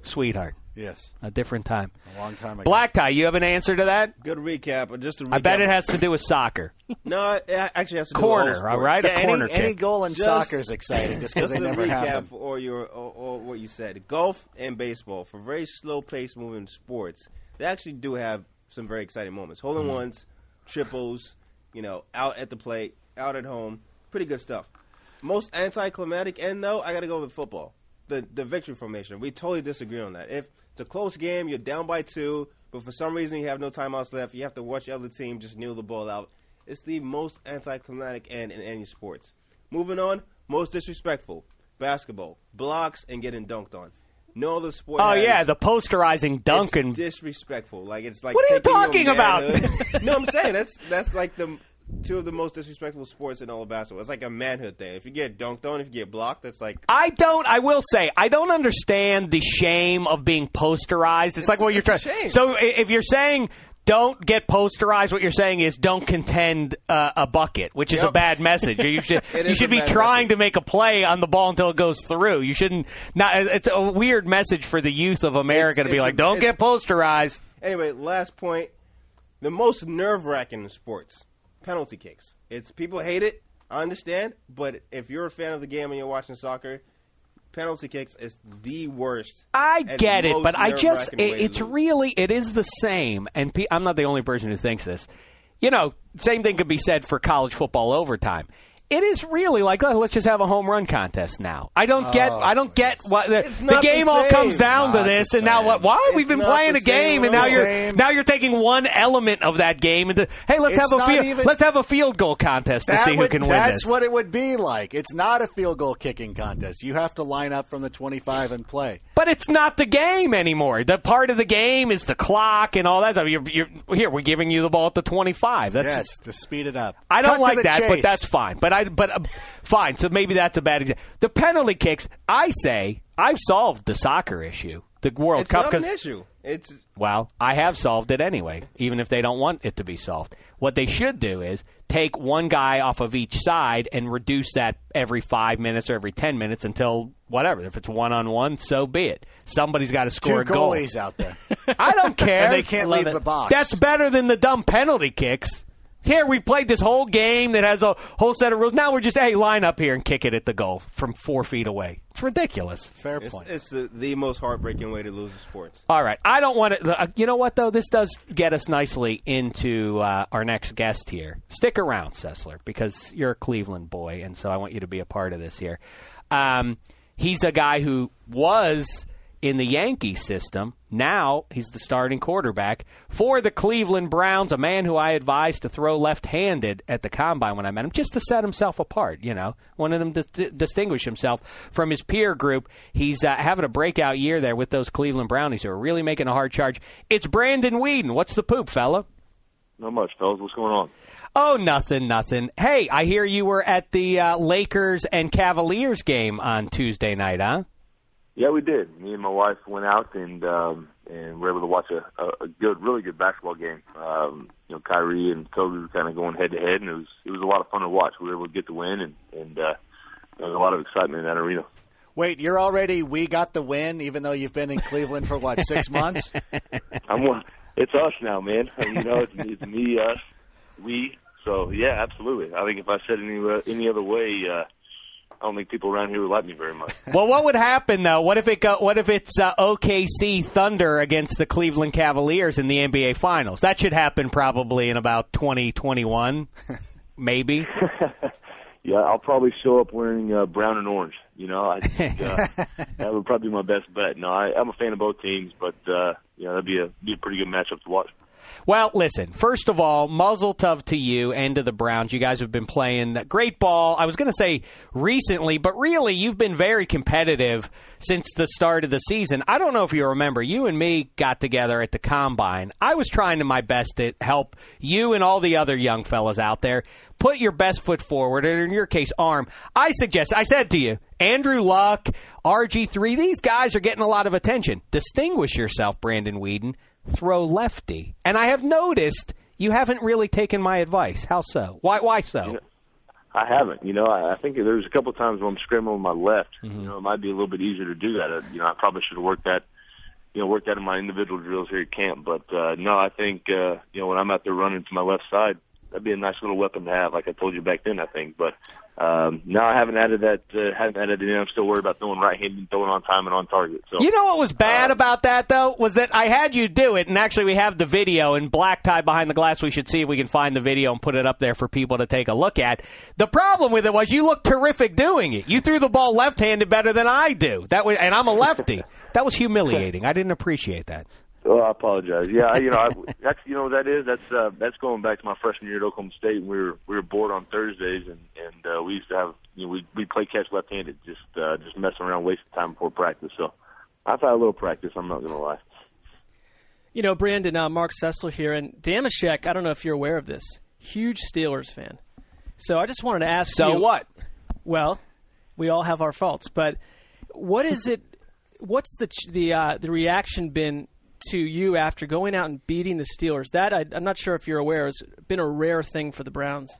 sweetheart. Yes. A different time. A long time ago. Black Tie, you have an answer to that? Good recap. But just to recap, I bet it has to do with soccer. No, it actually has to do Corner, with all all sports. right? Yeah, a corner any, kick. any goal in Just- soccer is exciting just because Just they to never recap have them. or your or, or what you said, golf and baseball for very slow-paced moving sports, they actually do have some very exciting moments. Hole-in-ones, triples, you know, out at the plate, out at home, pretty good stuff. Most anticlimactic end though, I got to go with football. The the victory formation. We totally disagree on that. If it's a close game, you're down by two, but for some reason you have no timeouts left, you have to watch the other team just kneel the ball out. It's the most anticlimactic end in any sports. Moving on, most disrespectful. Basketball. Blocks and getting dunked on. No other sport Oh, has, yeah, the posterizing dunk. it's and disrespectful. Like it's like What are you taking your talking about? manhood- No, I'm saying that's that's like the two of the most disrespectful sports in all of basketball. It's like a manhood thing. If you get dunked on, if you get blocked, that's like I don't. I will say I don't understand the shame of being posterized. It's, like what you're it's a trying. shame. So i- if you're saying don't get posterized, what you're saying is don't contend uh, a bucket, which is a Yep. bad message. Or you should It you is should a be bad trying message. to make a play on the ball until it goes through. You shouldn't. Not. It's a weird message for the youth of America It's- to be it's like, a- don't it's- get posterized. Anyway, last point. The most nerve-wracking in sports, penalty kicks. It's people hate it. I understand, but if you're a fan of the game and you're watching soccer, penalty kicks is the worst. I and get it, most but I just, nerve-wracking it, way to it's lose. really, it is the same. And pe- I'm not the only person who thinks this. You know, same thing could be said for college football overtime. It is really like, oh, let's just have a home run contest now. I don't get, I don't get what the, It's the not the game all same. comes down to Not this, the and now same. what? Why It's we've been not playing the a game, same and now at you're all. Same. now you're taking one element of that game and hey, let's It's have a not field, even- let's have a field goal contest to That see who would- can win that's this. what it would be like. It's not a field goal kicking contest. You have to line up from the twenty-five and play. But it's not the game anymore. The part of the game is the clock and all that stuff. You're, you're, here, we're giving you the ball at the twenty-five. That's Yes, to speed it up. I don't Cut to like the that, but chase. that's fine. But I, but uh, fine. So maybe that's a bad example. The penalty kicks. I say I've solved the soccer issue, the World It's Cup. not an 'cause- issue. It's well, I have solved it anyway, even if they don't want it to be solved. What they should do is take one guy off of each side and reduce that every five minutes or every ten minutes until whatever. If it's one on one, so be it. Somebody's got to Two score a goal. goalies out there. I don't care. And they can't Love leave it. the box. That's better than the dumb penalty kicks. Here, we've played this whole game that has a whole set of rules. Now we're just, hey, line up here and kick it at the goal from four feet away. It's ridiculous. Fair it's, point. it's the, the most heartbreaking way to lose in sports. All right. I don't want to. Uh, you know what, though? This does get us nicely into uh, our next guest here. Stick around, Sessler, because you're a Cleveland boy, and so I want you to be a part of this here. Um, he's a guy who was in the Yankee system. Now he's the starting quarterback for the Cleveland Browns, a man who I advised to throw left-handed at the combine when I met him, just to set himself apart, you know. Wanted him to th- distinguish himself from his peer group. He's uh, having a breakout year there with those Cleveland Brownies who are really making a hard charge. It's Brandon Weeden. What's the poop, fella? Not much, fellas. What's going on? Oh, nothing, nothing. Hey, I hear you were at the uh, Lakers and Cavaliers game on Tuesday night, huh? Yeah, we did. Me and my wife went out and um, and were able to watch a, a, a good, really good basketball game. Um, you know, Kyrie and Kobe were kind of going head to head, and it was it was a lot of fun to watch. We were able to get the win, and and uh, there was a lot of excitement in that arena. Wait, you're already we got the win, even though you've been in Cleveland for, what, six months? I'm one. It's us now, man. You know, it's, it's me, us, we. So yeah, absolutely. I think if I said any any other way, uh, I don't think people around here would like me very much. Well, what would happen though? What if it go, What if it's uh, O K C Thunder against the Cleveland Cavaliers in the N B A Finals? That should happen probably in about twenty twenty-one, maybe. Yeah, I'll probably show up wearing uh, brown and orange. You know, I think uh, that would probably be my best bet. No, I, I'm a fan of both teams, but uh, you know, that'd be a be a pretty good matchup to watch. Well, listen, first of all, muzzle tough to you and to the Browns. You guys have been playing great ball. I was going to say recently, but really you've been very competitive since the start of the season. I don't know if you remember, you and me got together at the Combine. I was trying to my best to help you and all the other young fellas out there put your best foot forward, or in your case, arm. I suggest, I said to you, Andrew Luck, R G three, these guys are getting a lot of attention. Distinguish yourself, Brandon Weeden. Throw lefty. And I have noticed you haven't really taken my advice. How so? Why Why so? You know, I haven't. You know, I, I think there's a couple of times when I'm scrambling with my left. Mm-hmm. You know, it might be a little bit easier to do that. Uh, you know, I probably should have worked that you know, work out in my individual drills here at camp. But uh, no, I think uh, you know, when I'm out there running to my left side, that'd be a nice little weapon to have, like I told you back then, I think. But um, no, I haven't added that. Uh, haven't added it in. I'm still worried about throwing right-handed and throwing on time and on target. So you know what was bad um, about that though was that I had you do it, and actually we have the video in Black Tie Behind the Glass. We should see if we can find the video and put it up there for people to take a look at. The problem with it was you looked terrific doing it. You threw the ball left-handed better than I do. That was, and I'm a lefty. That was humiliating. I didn't appreciate that. Oh, I apologize. Yeah, you know, I, that's you know what that is. That's uh, that's going back to my freshman year at Oklahoma State. And we were we were bored on Thursdays, and and uh, we used to have you know we we play catch left-handed, just uh, just messing around, wasting time before practice. So I've had a little practice. I'm not going to lie. You know, Brandon, uh, Mark Sessler here, and Damashek. I don't know if you're aware of this. Huge Steelers fan. So I just wanted to ask so you. So what? Well, we all have our faults, but what is it? What's the the uh, the reaction been to you after going out and beating the Steelers? That I, I'm not sure if you're aware has been a rare thing for the Browns.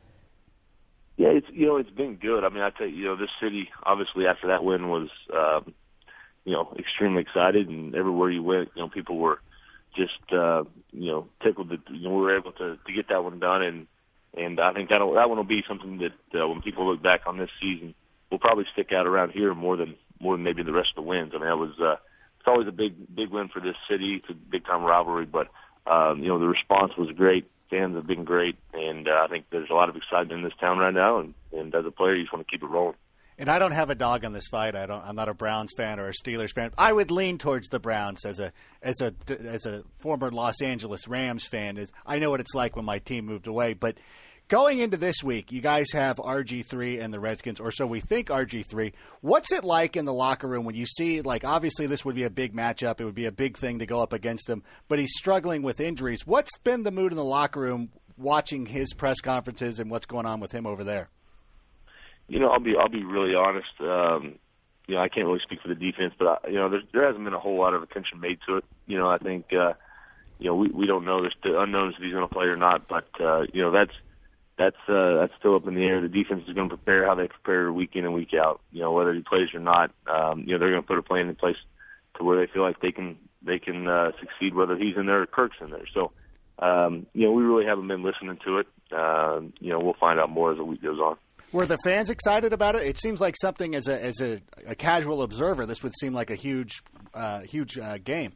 Yeah, it's you know it's been good. I mean, I tell you, you know, this city obviously after that win was um, you know extremely excited, and everywhere you went, you know, people were just uh, you know tickled that you know we were able to, to get that one done, and and I think that that one will be something that uh, when people look back on this season will probably stick out around here more than more than maybe the rest of the wins. I mean, that was. Uh, It's always a big, big win for this city. It's a big-time rivalry, but um, you know the response was great. Fans have been great, and uh, I think there's a lot of excitement in this town right now. And, and as a player, you just want to keep it rolling. And I don't have a dog in this fight. I don't. I'm not a Browns fan or a Steelers fan. I would lean towards the Browns as a as a as a former Los Angeles Rams fan. Is I know what it's like when my team moved away, but. Going into this week, you guys have R G three and the Redskins, or so we think R G three. What's it like in the locker room when you see, like, obviously this would be a big matchup. It would be a big thing to go up against him, but he's struggling with injuries. What's been the mood in the locker room watching his press conferences and what's going on with him over there? You know, I'll be I'll be really honest. Um, you know, I can't really speak for the defense, but, I, you know, there, there hasn't been a whole lot of attention made to it. You know, I think, uh, you know, we, we don't know. There's the unknowns if he's going to play or not, but, uh, you know, that's, That's uh, that's still up in the air. The defense is going to prepare how they prepare week in and week out. You know, whether he plays or not, um, you know, they're going to put a plan in place to where they feel like they can they can uh, succeed, whether he's in there or Kirk's in there. So, um, you know, we really haven't been listening to it. Uh, you know, we'll find out more as the week goes on. Were the fans excited about it? It seems like something as a as a, a casual observer, this would seem like a huge uh, huge uh, game.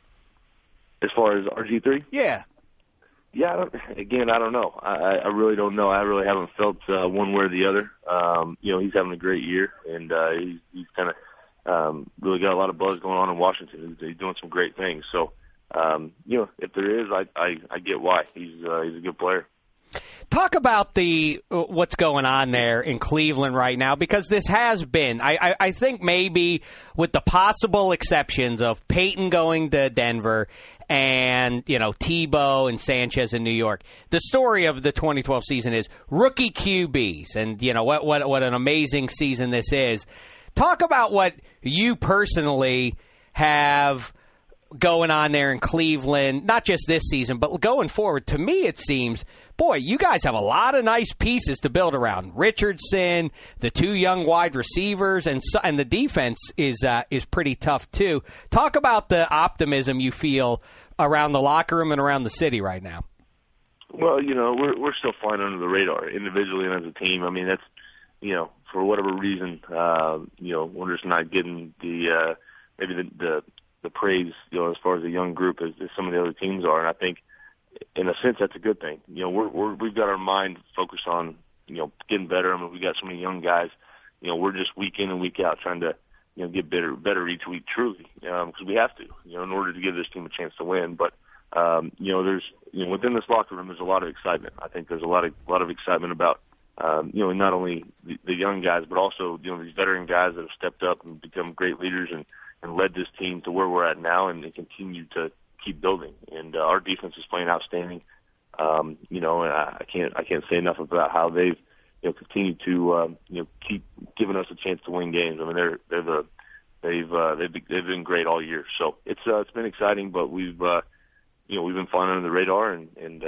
As far as R G three, yeah. Yeah, I don't, again, I don't know. I, I really don't know. I really haven't felt uh, one way or the other. Um, you know, he's having a great year, and uh, he's, he's kind of um, really got a lot of buzz going on in Washington. He's, he's doing some great things. So, um, you know, if there is, I, I, I get why. He's uh, he's a good player. Talk about the what's going on there in Cleveland right now, because this has been, I, I, I think maybe with the possible exceptions of Peyton going to Denver and, you know, Tebow and Sanchez in New York, the story of the twenty twelve season is rookie Q Bs, and, you know, what what what an amazing season this is. Talk about what you personally have going on there in Cleveland, not just this season, but going forward. To me, it seems, boy, you guys have a lot of nice pieces to build around. Richardson, the two young wide receivers, and so, and the defense is uh, is pretty tough too. Talk about the optimism you feel around the locker room and around the city right now. Well, you know, we're we're still flying under the radar individually and as a team. I mean, that's, you know, for whatever reason, uh, you know, we're just not getting the uh, maybe the, the the praise, you know, as far as the young group as, as some of the other teams are. And I think, in a sense, that's a good thing. You know, we're, we're we've got our mind focused on, you know, getting better. I mean, we got so many young guys. You know, we're just week in and week out trying to, you know, get better better each week, truly, because um, we have to, you know, in order to give this team a chance to win. But um, you know, there's, you know, within this locker room, there's a lot of excitement. I think there's a lot of a lot of excitement about, um, you know, not only the, the young guys, but also, you know, these veteran guys that have stepped up and become great leaders and, and led this team to where we're at now, and they continue to keep building. And uh, our defense is playing outstanding. Um, you know, and I, I can't I can't say enough about how they've, you know, continued to um, you know keep giving us a chance to win games. I mean, they're they're the they've uh, they've they've been great all year. So it's uh, it's been exciting, but we've uh, you know we've been flying under the radar, and and uh,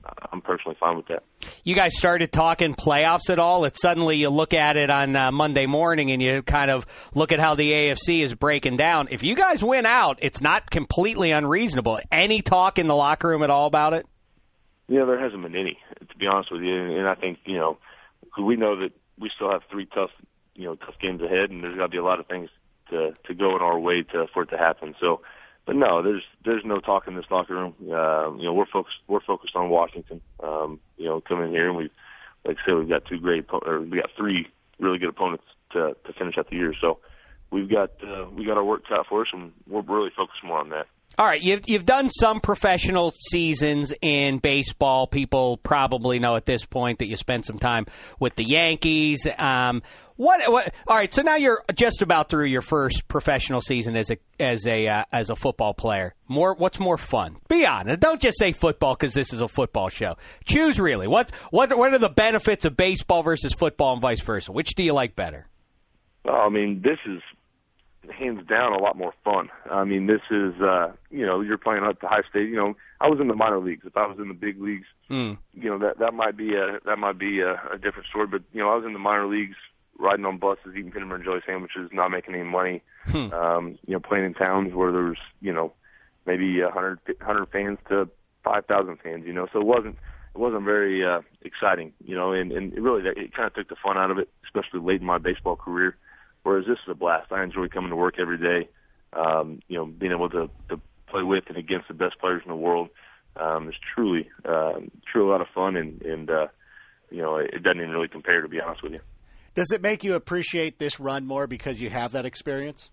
I'm personally fine with that. You guys started talking playoffs at all? It's suddenly you look at it on uh, Monday morning and you kind of look at how the A F C is breaking down. If you guys win out, it's not completely unreasonable. Any talk in the locker room at all about it? Yeah, there hasn't been any, to be honest with you. And, and I think, you know, we know that we still have three tough, you know, tough games ahead, and there's got to be a lot of things to to go in our way to for it to happen. So, but no, there's there's no talk in this locker room. Uh, you know, we're focused we're focused on Washington. Um, you know, coming here, and we, like I said, we've got two great, or we got three really good opponents to to finish out the year. So, we've got uh, we got our work cut out for us, and we're really focused more on that. All right, you've you've done some professional seasons in baseball. People probably know at this point that you spent some time with the Yankees. Um, what, what? All right, so now you're just about through your first professional season as a as a uh, as a football player. More, what's more fun? Be honest. Don't just say football because this is a football show. Choose really. What what what are the benefits of baseball versus football and vice versa? Which do you like better? Well, I mean, this is hands down a lot more fun. I mean, this is, uh, you know, you're playing at the high state. You know, I was in the minor leagues. If I was in the big leagues, mm. you know, that that might be a that might be a, a different story. But you know, I was in the minor leagues, riding on buses, eating peanut butter and jelly sandwiches, not making any money. Hmm. Um, you know, playing in towns where there was, you know, maybe a hundred hundred fans to five thousand fans. You know, so it wasn't it wasn't very uh, exciting. You know, and and it really it kind of took the fun out of it, especially late in my baseball career. Whereas this is a blast. I enjoy coming to work every day, um, you know, being able to, to play with and against the best players in the world. Um, it's truly, uh, truly a lot of fun, and, and uh, you know, it doesn't even really compare, to be honest with you. Does it make you appreciate this run more because you have that experience?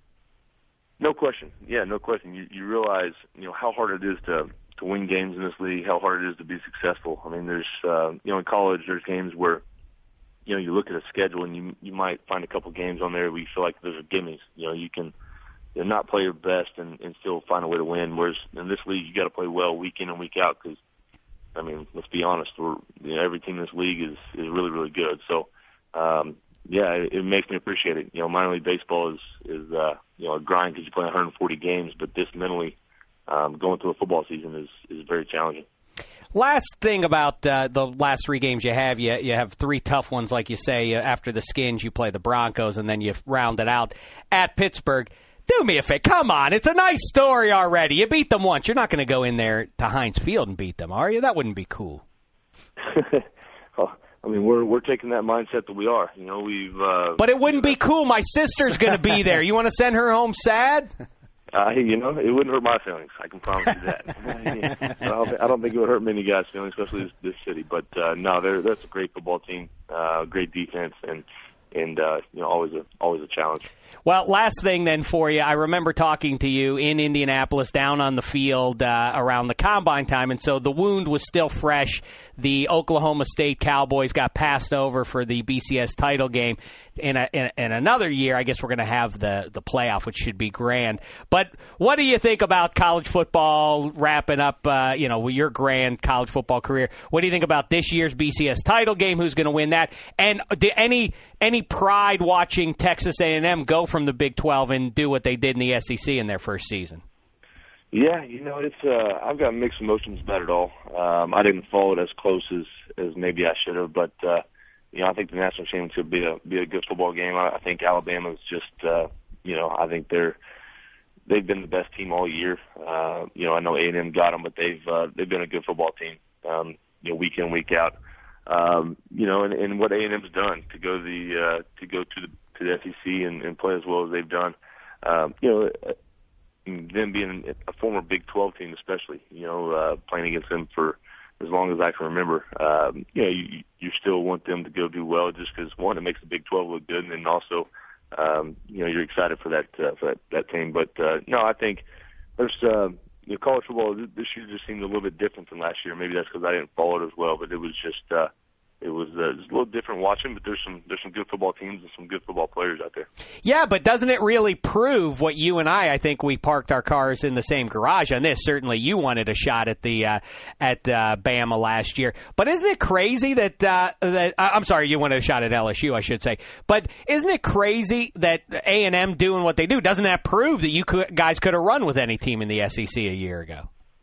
No question. Yeah, no question. You, you realize, you know, how hard it is to, to win games in this league, how hard it is to be successful. I mean, there's, uh, you know, in college, there's games where, you know, you look at a schedule and you you might find a couple games on there where you feel like those are gimmies. You know, you can you know, not play your best and, and still find a way to win. Whereas in this league, you got to play well week in and week out because, I mean, let's be honest, we're, you know, every team in this league is, is really, really good. So, um, yeah, it, it makes me appreciate it. You know, minor league baseball is, is uh, you know, a grind because you play one hundred forty games, but this mentally, um, going through a football season is, is very challenging. Last thing about uh, the last three games you have, you, you have three tough ones, like you say. Uh, after the Skins, you play the Broncos, and then you round it out at Pittsburgh. Do me a favor. Come on. It's a nice story already. You beat them once. You're not going to go in there to Heinz Field and beat them, are you? That wouldn't be cool. well, I mean, we're we're taking that mindset that we are. You know, we've. Uh, but it wouldn't be cool. My sister's going to be there. You want to send her home sad? Uh, you know, it wouldn't hurt my feelings. I can promise you that. yeah. I, don't th- I don't think it would hurt many guys' feelings, especially this, this city. But uh, no, they're, that's a great football team, uh, great defense, and and uh, you know, always a always a challenge. Well, last thing then for you, I remember talking to you in Indianapolis down on the field uh, around the combine time, and so the wound was still fresh. The Oklahoma State Cowboys got passed over for the B C S title game. In, a, in, in another year, I guess we're going to have the, the playoff, which should be grand. But what do you think about college football wrapping up, uh, you know, your grand college football career? What do you think about this year's B C S title game? Who's going to win that? And did any any pride watching Texas A and M go from the Big twelve and do what they did in the S E C in their first season? Yeah, you know, it's uh, I've got mixed emotions about it all. Um, I didn't follow it as close as, as maybe I should have, but uh, you know, I think the national championship will be a be a good football game. I, I think Alabama's just, uh, you know, I think they're they've been the best team all year. Uh, you know, I know A and M got them, but they've uh, they've been a good football team. Um, you know, week in, week out. Um, you know, and, and what A and M's done to go the uh, to go to the to the S E C and, and play as well as they've done. Um, you know, them being a former Big twelve team, especially, you know, uh, playing against them for as long as I can remember. Um, you know, you, you still want them to go do well, just because one, it makes the Big twelve look good, and then also, um, you know, you're excited for that uh, for that, that team. But uh, no, I think there's uh, you know, college football this year just seemed a little bit different than last year. Maybe that's because I didn't follow it as well, but it was just. Uh, It was, uh, it was a little different watching, but there's some there's some good football teams and some good football players out there. Yeah, but doesn't it really prove what you and I? I think we parked our cars in the same garage on this. Certainly, you wanted a shot at the uh, at uh, Bama last year, but isn't it crazy that uh, that I'm sorry, you wanted a shot at L S U, I should say. But isn't it crazy that A and M doing what they do? Doesn't that prove that you could, guys could have run with any team in the S E C a year ago?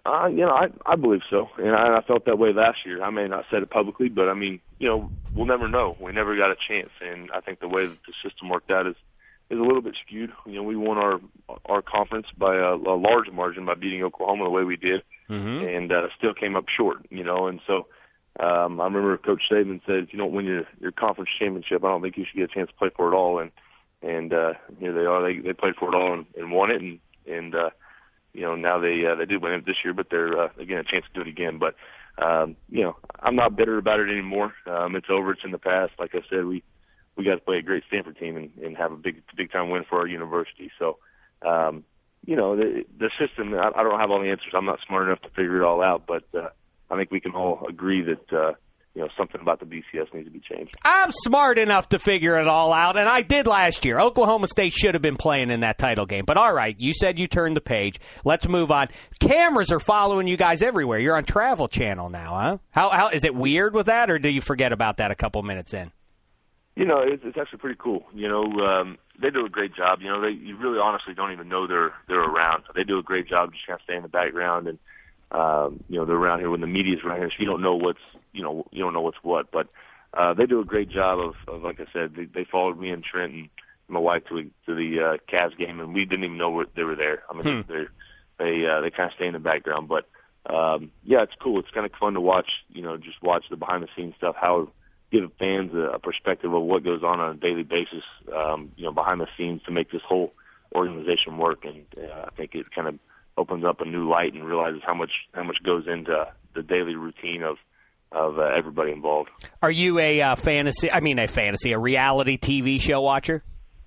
Uh, you know, I, I believe so, and I, I felt that way last year. I may not said it publicly, but I mean, you know, we'll never know. We never got a chance, and I think the way that the system worked out is is a little bit skewed. You know, we won our our conference by a, a large margin by beating Oklahoma the way we did, mm-hmm. and uh, still came up short. You know, and so um, I remember Coach Saban said, if you don't win your your conference championship, I don't think you should get a chance to play for it all. And and uh, here they are. They they played for it all and, and won it, and and. Uh, You know, now they uh, they did win it this year, but they're uh, again a chance to do it again. But um, you know, I'm not bitter about it anymore. Um, it's over. It's in the past. Like I said, we we got to play a great Stanford team and, and have a big big time win for our university. So, um, you know, the the system. I, I don't have all the answers. I'm not smart enough to figure it all out. But uh, I think we can all agree that. Uh, You know, something about the B C S needs to be changed. I'm smart enough to figure it all out, and I did last year. Oklahoma State should have been playing in that title game. But all right, you said you turned the page. Let's move on. Cameras are following you guys everywhere. You're on Travel Channel now, huh? How how is it weird with that, or do you forget about that a couple minutes in? You know, it's, it's actually pretty cool. You know, um, they do a great job. You know, they you really honestly don't even know they're they're around. They do a great job just kind of staying in the background and. Um, you know, they're around here when the media's around here, so you don't know what's, you know, you don't know what's what. But uh, they do a great job of, of like I said, they, they followed me and Trent and my wife to to the uh, Cavs game, and we didn't even know they were there. I mean, hmm. they they uh, they kind of stay in the background, but um, yeah, it's cool. It's kind of fun to watch. You know, just watch the behind the scenes stuff. How give fans a, a perspective of what goes on on a daily basis. Um, you know, behind the scenes to make this whole organization work, and uh, I think it kind of opens up a new light and realizes how much how much goes into the daily routine of of uh, everybody involved. Are you a uh, fantasy? I mean, a fantasy, a reality T V show watcher?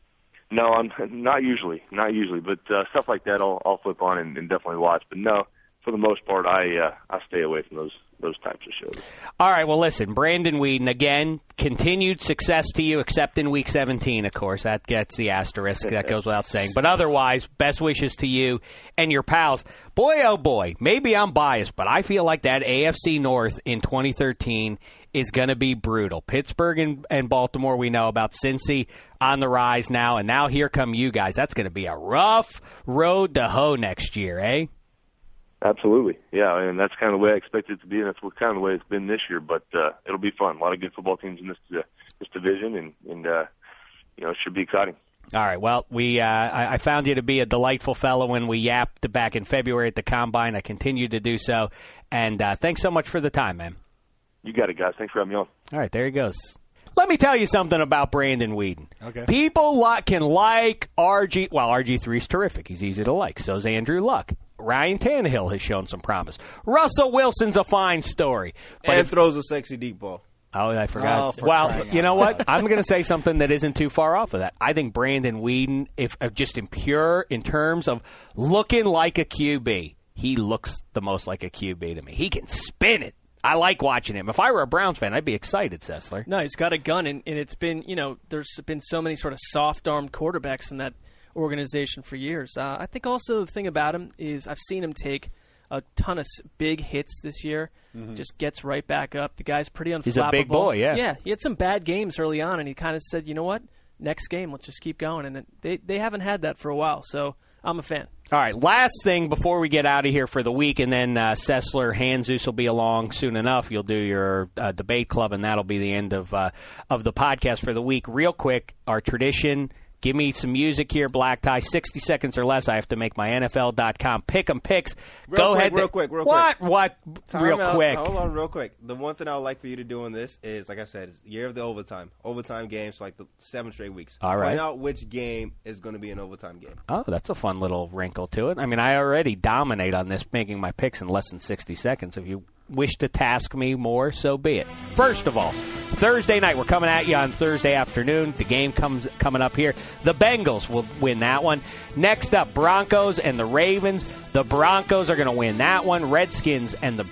No, I'm not usually, not usually, but uh, stuff like that I'll, I'll flip on and, and definitely watch. But no, for the most part, I uh, I stay away from those those types of shows. All right, well, listen, Brandon Weeden, again, continued success to you, except in Week seventeen, of course. That gets the asterisk. That goes without saying. But otherwise, best wishes to you and your pals. Boy, oh, boy, maybe I'm biased, but I feel like that A F C North in twenty thirteen is going to be brutal. Pittsburgh and, and Baltimore, we know about. Cincy on the rise now, and now here come you guys. That's going to be a rough road to hoe next year, eh? Absolutely, yeah, and that's kind of the way I expect it to be, and that's what kind of the way it's been this year. But uh, it'll be fun. A lot of good football teams in this uh, this division, and and uh, you know, it should be exciting. All right. Well, we uh, I, I found you to be a delightful fellow when we yapped back in February at the Combine. I continue to do so, and uh, thanks so much for the time, man. You got it, guys. Thanks for having me on. All right, there he goes. Let me tell you something about Brandon Weeden. Okay. People li- can like R G. Well, R G three is terrific. He's easy to like. So's Andrew Luck. Ryan Tannehill has shown some promise. Russell Wilson's a fine story. But and if, throws a sexy deep ball. Oh, I forgot. Oh, for well, you know what? I'm going to say something that isn't too far off of that. I think Brandon Weeden, if uh, just in pure, in terms of looking like a Q B, he looks the most like a Q B to me. He can spin it. I like watching him. If I were a Browns fan, I'd be excited, Sessler. No, he's got a gun, and, and it's been, you know, there's been so many sort of soft-armed quarterbacks in that organization for years. Uh, I think also the thing about him is I've seen him take a ton of big hits this year, mm-hmm. just gets right back up. The guy's pretty unflappable. He's a big boy, yeah. Yeah, he had some bad games early on, and he kind of said, you know what, next game, let's just keep going. And they, they haven't had that for a while, so I'm a fan. All right, last thing before we get out of here for the week, and then uh, Sessler, Hanzus will be along soon enough. You'll do your uh, debate club, and that'll be the end of uh, of the podcast for the week. Real quick, our tradition, give me some music here, Black Tie. sixty seconds or less, I have to make my N F L dot com pick-em picks. Real Go quick, ahead. Real quick, real what? quick. What? What? Time real out. quick. Hold on, real quick. The one thing I would like for you to do in this is, like I said, it's year of the overtime. Overtime games for like the seven straight weeks. All right. Find out which game is going to be an overtime game. Oh, that's a fun little wrinkle to it. I mean, I already dominate on this, making my picks in less than sixty seconds. If you wish to task me more, so be it. First of all, Thursday night, we're coming at you on Thursday afternoon. The game comes coming up here. The Bengals will win that one. Next up, Broncos and the Ravens. The Broncos are going to win that one. Redskins and the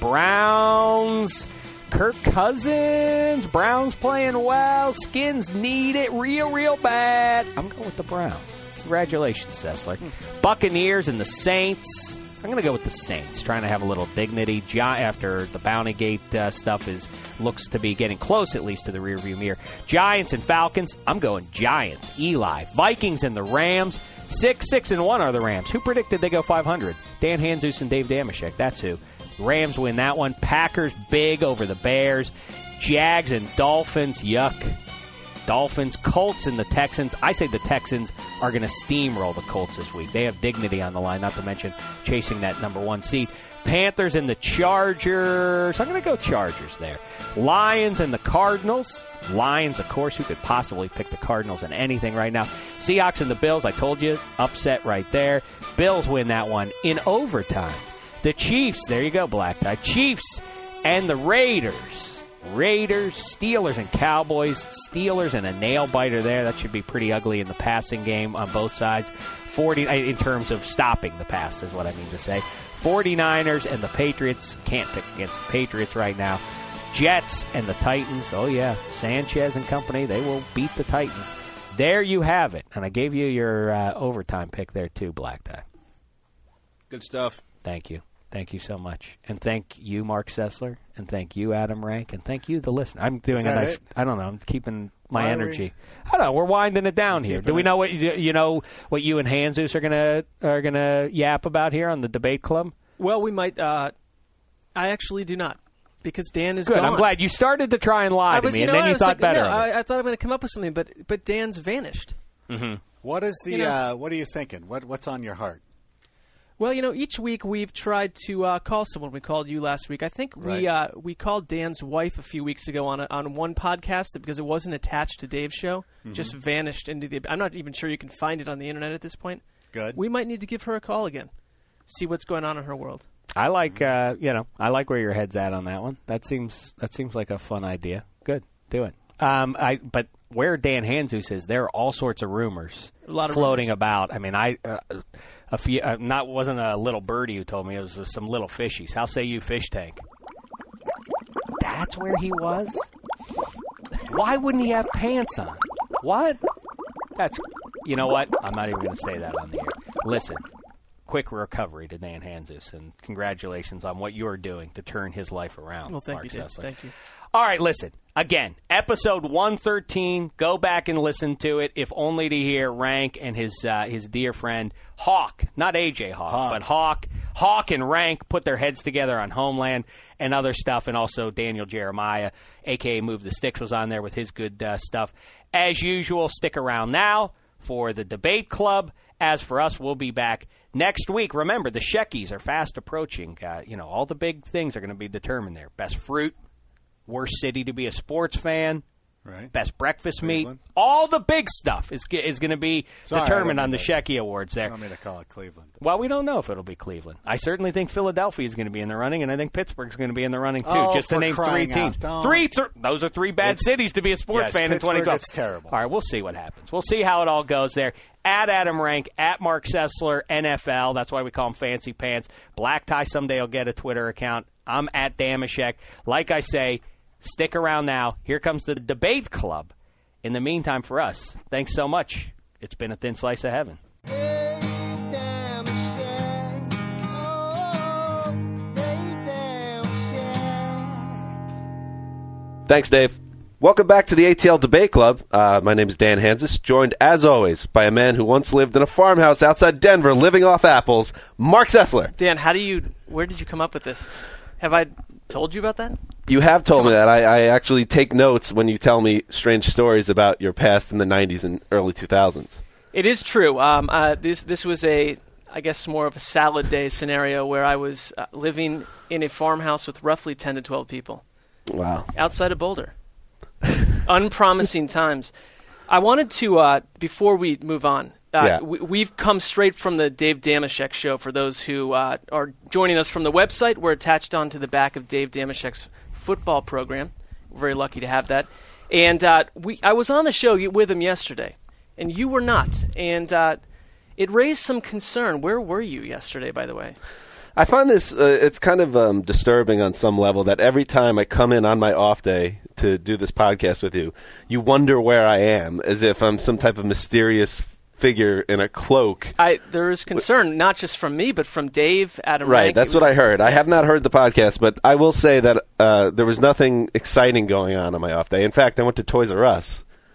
Browns. Kirk Cousins. Browns playing well. Skins need it real, real bad. I'm going with the Browns. Congratulations, Sessler. Buccaneers and the Saints. I'm going to go with the Saints, trying to have a little dignity Gi- after the Bountygate uh, stuff is looks to be getting close, at least, to the rearview mirror. Giants and Falcons, I'm going Giants. Eli. Vikings and the Rams. Six, six, and one are the Rams. Who predicted they go five hundred? Dan Hanzus and Dave Damashek. That's who. Rams win that one. Packers big over the Bears. Jags and Dolphins. Yuck. Dolphins, Colts, and the Texans. I say the Texans are going to steamroll the Colts this week. They have dignity on the line, not to mention chasing that number one seed. Panthers and the Chargers. I'm going to go Chargers there. Lions and the Cardinals. Lions, of course. Who could possibly pick the Cardinals in anything right now? Seahawks and the Bills. I told you, upset right there. Bills win that one in overtime. The Chiefs. There you go, Black Tie. Chiefs and the Raiders. Raiders, Steelers, and Cowboys. Steelers and a nail-biter there. That should be pretty ugly in the passing game on both sides. forty in terms of stopping the pass is what I mean to say. forty-niners and the Patriots. Can't pick against the Patriots right now. Jets and the Titans. Oh, yeah. Sanchez and company, they will beat the Titans. There you have it. And I gave you your uh, overtime pick there, too, Black Tie. Good stuff. Thank you. Thank you so much. And thank you, Mark Sessler. And thank you, Adam Rank. And thank you, the listener. I'm doing a nice, it? I don't know, I'm keeping my Why energy. We? I don't know, we're winding it down here. Do we know what you, you know what you and Hanzus are gonna are gonna yap about here on the debate club? Well, we might. Uh, I actually do not, because Dan is good. gone. I'm glad you started to try and lie I was, to me, you know, and then I you was thought like, better. No, of it. I, I thought I'm going to come up with something, but but Dan's vanished. Mm-hmm. What is the? You know, uh, what are you thinking? What What's on your heart? Well, you know, each week we've tried to uh, call someone. We called you last week. I think Right. we uh, we called Dan's wife a few weeks ago on a, on one podcast because it wasn't attached to Dave's show. Mm-hmm. Just vanished into the. I'm not even sure you can find it on the internet at this point. Good. We might need to give her a call again, see what's going on in her world. I like, uh, you know, I like where your head's at on that one. That seems that seems like a fun idea. Good, do it. Um, I but where Dan Hanzus is, there are all sorts of rumors A lot of floating rumors. about. I mean, I uh, a few uh, not wasn't a little birdie who told me it was uh, some little fishies. How say you, fish tank? That's where he was. Why wouldn't he have pants on? What? That's you know what? I'm not even going to say that on the air. Listen. Quick recovery to Dan Hanzus, and congratulations on what you're doing to turn his life around. Well, thank Mark you, Dave. Sessler. Thank you. All right, listen. Again, episode one thirteen. Go back and listen to it, if only to hear Rank and his uh, his dear friend Hawk, not A J Hawk, Hawk. but Hawk, Hawk and Rank put their heads together on Homeland and other stuff, and also Daniel Jeremiah, a k a. Move the Sticks, was on there with his good uh, stuff. As usual, stick around now for the debate club. As for us, we'll be back next week. Remember, the Sheckies are fast approaching. Uh, you know, all the big things are going to be determined there. Best fruit, worst city to be a sports fan, Right. best breakfast Cleveland. meat. All the big stuff is is going to be Sorry, I determined don't on the mean Shecky Awards I there. don't mean to call it Cleveland. Well, we don't know if it'll be Cleveland. I certainly think Philadelphia is going to be in the running, and I think Pittsburgh's going to be in the running, too, Oh, just to for name three crying out, teams. don't. Three, th- those are three bad It's- cities to be a sports yes, fan in Pittsburgh, twenty twelve. it's terrible. All right, we'll see what happens. We'll see how it all goes there. At Adam Rank, at Mark Sessler, N F L. That's why we call him Fancy Pants. Black Tie someday will get a Twitter account. I'm at Damashek. Like I say, stick around now. Here comes the debate club. In the meantime, for us, thanks so much. It's been a thin slice of heaven. Dave Damashek. Oh, Dave Damashek. Thanks, Dave. Welcome back to the A T L Debate Club. Uh, my name is Dan Hanzus, joined, as always, by a man who once lived in a farmhouse outside Denver living off apples, Mark Sessler. Dan, how do you? Where did you come up with this? Have I told you about that? You have told me that. I, I actually take notes when you tell me strange stories about your past in the nineties and early two thousands. It is true. Um, uh, this this was a, I guess, more of a salad day scenario where I was uh, living in a farmhouse with roughly ten to twelve people Wow. outside of Boulder. Unpromising times. I wanted to, uh, before we move on, uh, Yeah. we, we've come straight from the Dave Damashek show. For those who uh, are joining us from the website, we're attached onto the back of Dave Damashek's football program. We're very lucky to have that. And uh, we, I was on the show with him yesterday, and you were not. And uh, it raised some concern. Where were you yesterday, by the way? I find this, uh, it's kind of um, disturbing on some level that every time I come in on my off day to do this podcast with you, you wonder where I am, as if I'm some type of mysterious figure in a cloak. I, there is concern, not just from me, but from Dave, Adam Right, Rank. that's It was- what I heard. I have not heard the podcast, but I will say that uh, there was nothing exciting going on on my off day. In fact, I went to Toys R Us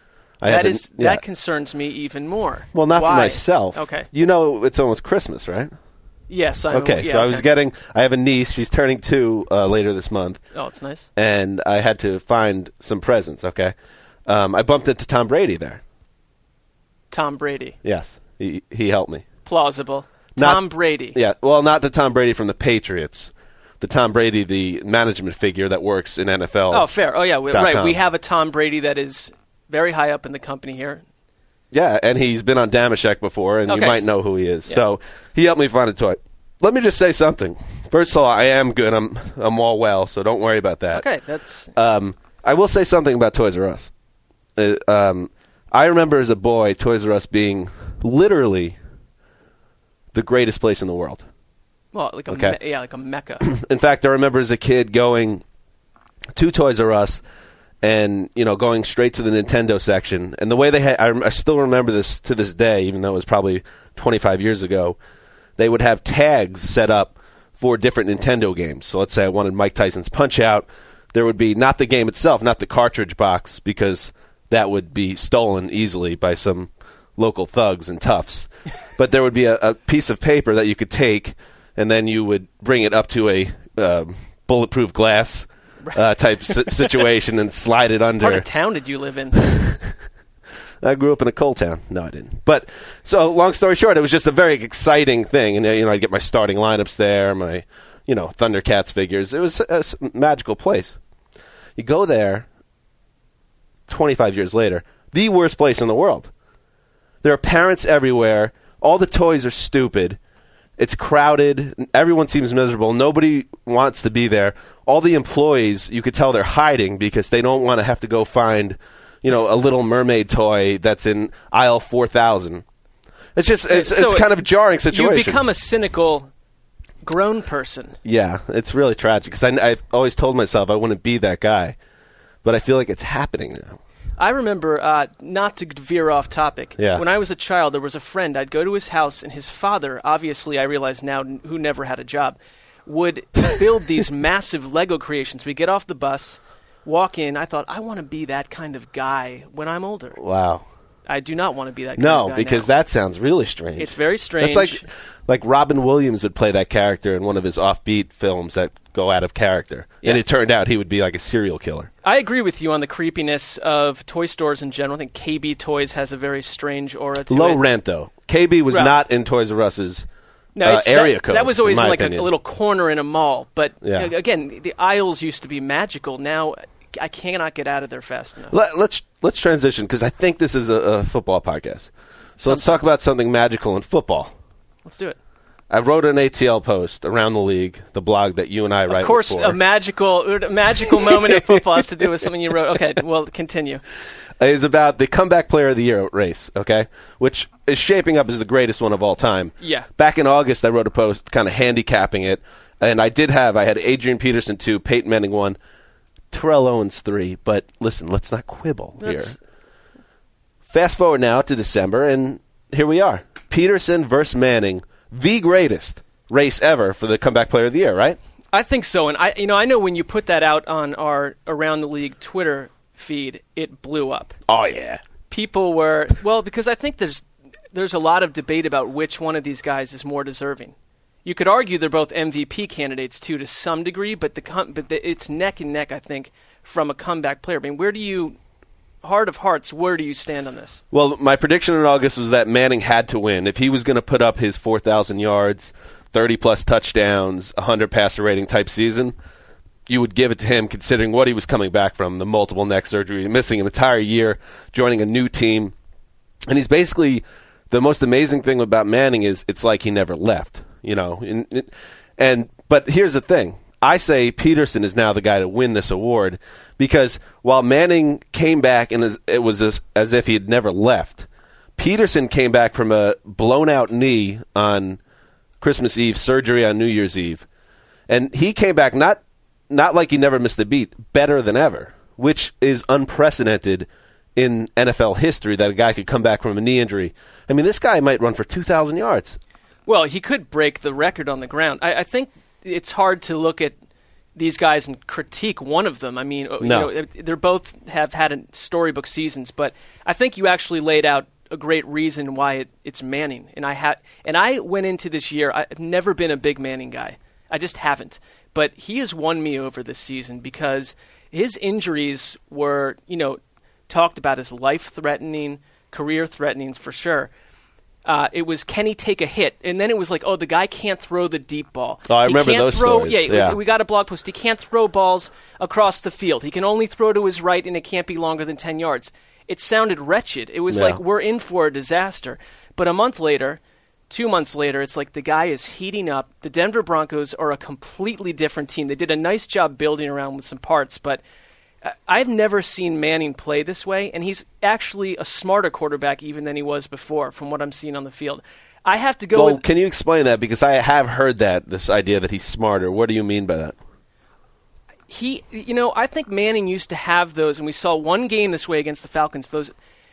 I that haven't- is yeah. that concerns me even more. Well, not Why? for myself. Okay. You know, it's almost Christmas, right? Yes. I Okay, yeah, so I was okay. getting. I have a niece. She's turning two uh, later this month, Oh, it's nice. and I had to find some presents. Okay, um, I bumped into Tom Brady there. Tom Brady. Yes, he he helped me. Plausible. Not- Tom Brady. Yeah, well, not the Tom Brady from the Patriots. The Tom Brady, the management figure that works in N F L. Oh, fair. Oh, yeah. We, dot right. com. We have a Tom Brady that is very high up in the company here. Yeah, and he's been on Damashek before, and Okay, you might so- know who he is. yeah. So he helped me find a toy. Let me just say something. First of all, I am good. I'm I'm all well, so don't worry about that. Okay, that's Um, I will say something about Toys R Us. Uh, um, I remember as a boy, Toys R Us being literally the greatest place in the world. well, like a Okay. me- yeah, like a mecca. In fact, I remember as a kid going to Toys R Us and, you know, going straight to the Nintendo section. And the way they had, I, I still remember this to this day, even though it was probably twenty-five years ago, they would have tags set up for different Nintendo games. So let's say I wanted Mike Tyson's Punch-Out. There would be not the game itself, not the cartridge box, because that would be stolen easily by some local thugs and toughs. But there would be a, a piece of paper that you could take, and then you would bring it up to a um, bulletproof glass uh, type si- situation and slide it under. What part of town did you live in? I grew up in a coal town. No, I didn't. But so, long story short, it was just a very exciting thing. And you know, I'd get my starting lineups there, my you know Thundercats figures. It was a s- magical place. You go there. twenty-five years later, the worst place in the world. There are parents everywhere. All the toys are stupid. It's crowded. Everyone seems miserable. Nobody wants to be there. All the employees, you could tell they're hiding because they don't want to have to go find, you know, a Little Mermaid toy that's in aisle four thousand. It's just, it's, So it's kind of a jarring situation. You become a cynical, grown person. Yeah, it's really tragic because I, I've always told myself I wouldn't be that guy, but I feel like it's happening now. I remember, uh, not to veer off topic, Yeah. when I was a child, there was a friend. I'd go to his house, and his father, obviously, I realize now, n- who never had a job, would build these massive Lego creations. We get off the bus, walk in. I thought, I want to be that kind of guy when I'm older. Wow. I do not want to be that kind No, of guy because now. that sounds really strange. It's very strange. That's like like Robin Williams would play that character in one of his offbeat films that go out of character. And Yeah. it turned out he would be like a serial killer. I agree with you on the creepiness of toy stores in general. I think K B Toys has a very strange aura to Low it. rent, though. K B was Right. not in Toys R Us's No, uh, it's- area that, code. That was always in my like a, opinion. a little corner in a mall. But Yeah. you know, again, the aisles used to be magical. Now I cannot get out of there fast enough. Let, let's let's transition because I think this is a, a football podcast. So let's talk about something magical in football. Let's do it. I wrote an A T L post around the league, the blog that you and I write Of course, for. a magical, a magical moment in football has to do with something you wrote. Okay, well, continue. is about the comeback player of the year race, okay? Which is shaping up as the greatest one of all time. Yeah. Back in August, I wrote a post kind of handicapping it, and I did have, I had Adrian Peterson two, Peyton Manning one, Terrell Owens three, but listen, let's not quibble That's- here. Fast forward now to December, and here we are. Peterson versus Manning, the greatest race ever for the comeback player of the year, right? I think so, and I, you know, I know when you put that out on our Around the League Twitter feed, it blew up. Oh, yeah. People were well because I think there's there's a lot of debate about which one of these guys is more deserving. You could argue they're both M V P candidates too, to some degree, but the com- but the, it's neck and neck, I think, from a comeback player. I mean, where do you, heart of hearts, where do you stand on this? Well, my prediction in August was that Manning had to win. If he was going to put up his four thousand yards, thirty-plus touchdowns, one hundred passer rating type season, you would give it to him considering what he was coming back from, the multiple neck surgery, missing an entire year, joining a new team. And he's basically, the most amazing thing about Manning is it's like he never left, you know. And, and but here's the thing. I say Peterson is now the guy to win this award because while Manning came back and it was as, as if he had never left, Peterson came back from a blown-out knee on Christmas Eve, surgery on New Year's Eve. And he came back not not like he never missed a beat, better than ever, which is unprecedented in N F L history that a guy could come back from a knee injury. I mean, this guy might run for two thousand yards. Well, he could break the record on the ground. I, I think it's hard to look at these guys and critique one of them. I mean, No. you know, they're both have had storybook seasons, but I think you actually laid out a great reason why it, it's Manning. And I had, and I went into this year. I've never been a big Manning guy. I just haven't. But he has won me over this season because his injuries were, you know, talked about as life-threatening, career-threatening for sure. Uh, it was, can he take a hit? And then it was like, oh, the guy can't throw the deep ball. Oh, I he remember can't those throw, stories. Yeah, Yeah. We, we got a blog post. He can't throw balls across the field. He can only throw to his right, and it can't be longer than ten yards. It sounded wretched. It was Yeah. like we're in for a disaster. But a month later, two months later, it's like the guy is heating up. The Denver Broncos are a completely different team. They did a nice job building around with some parts, but I've never seen Manning play this way, and he's actually a smarter quarterback even than he was before from what I'm seeing on the field. I have to go Well, with, can you explain that? Because I have heard that, this idea that he's smarter. What do you mean by that? he, you know, I think Manning used to have those, and we saw one game this way against the Falcons, those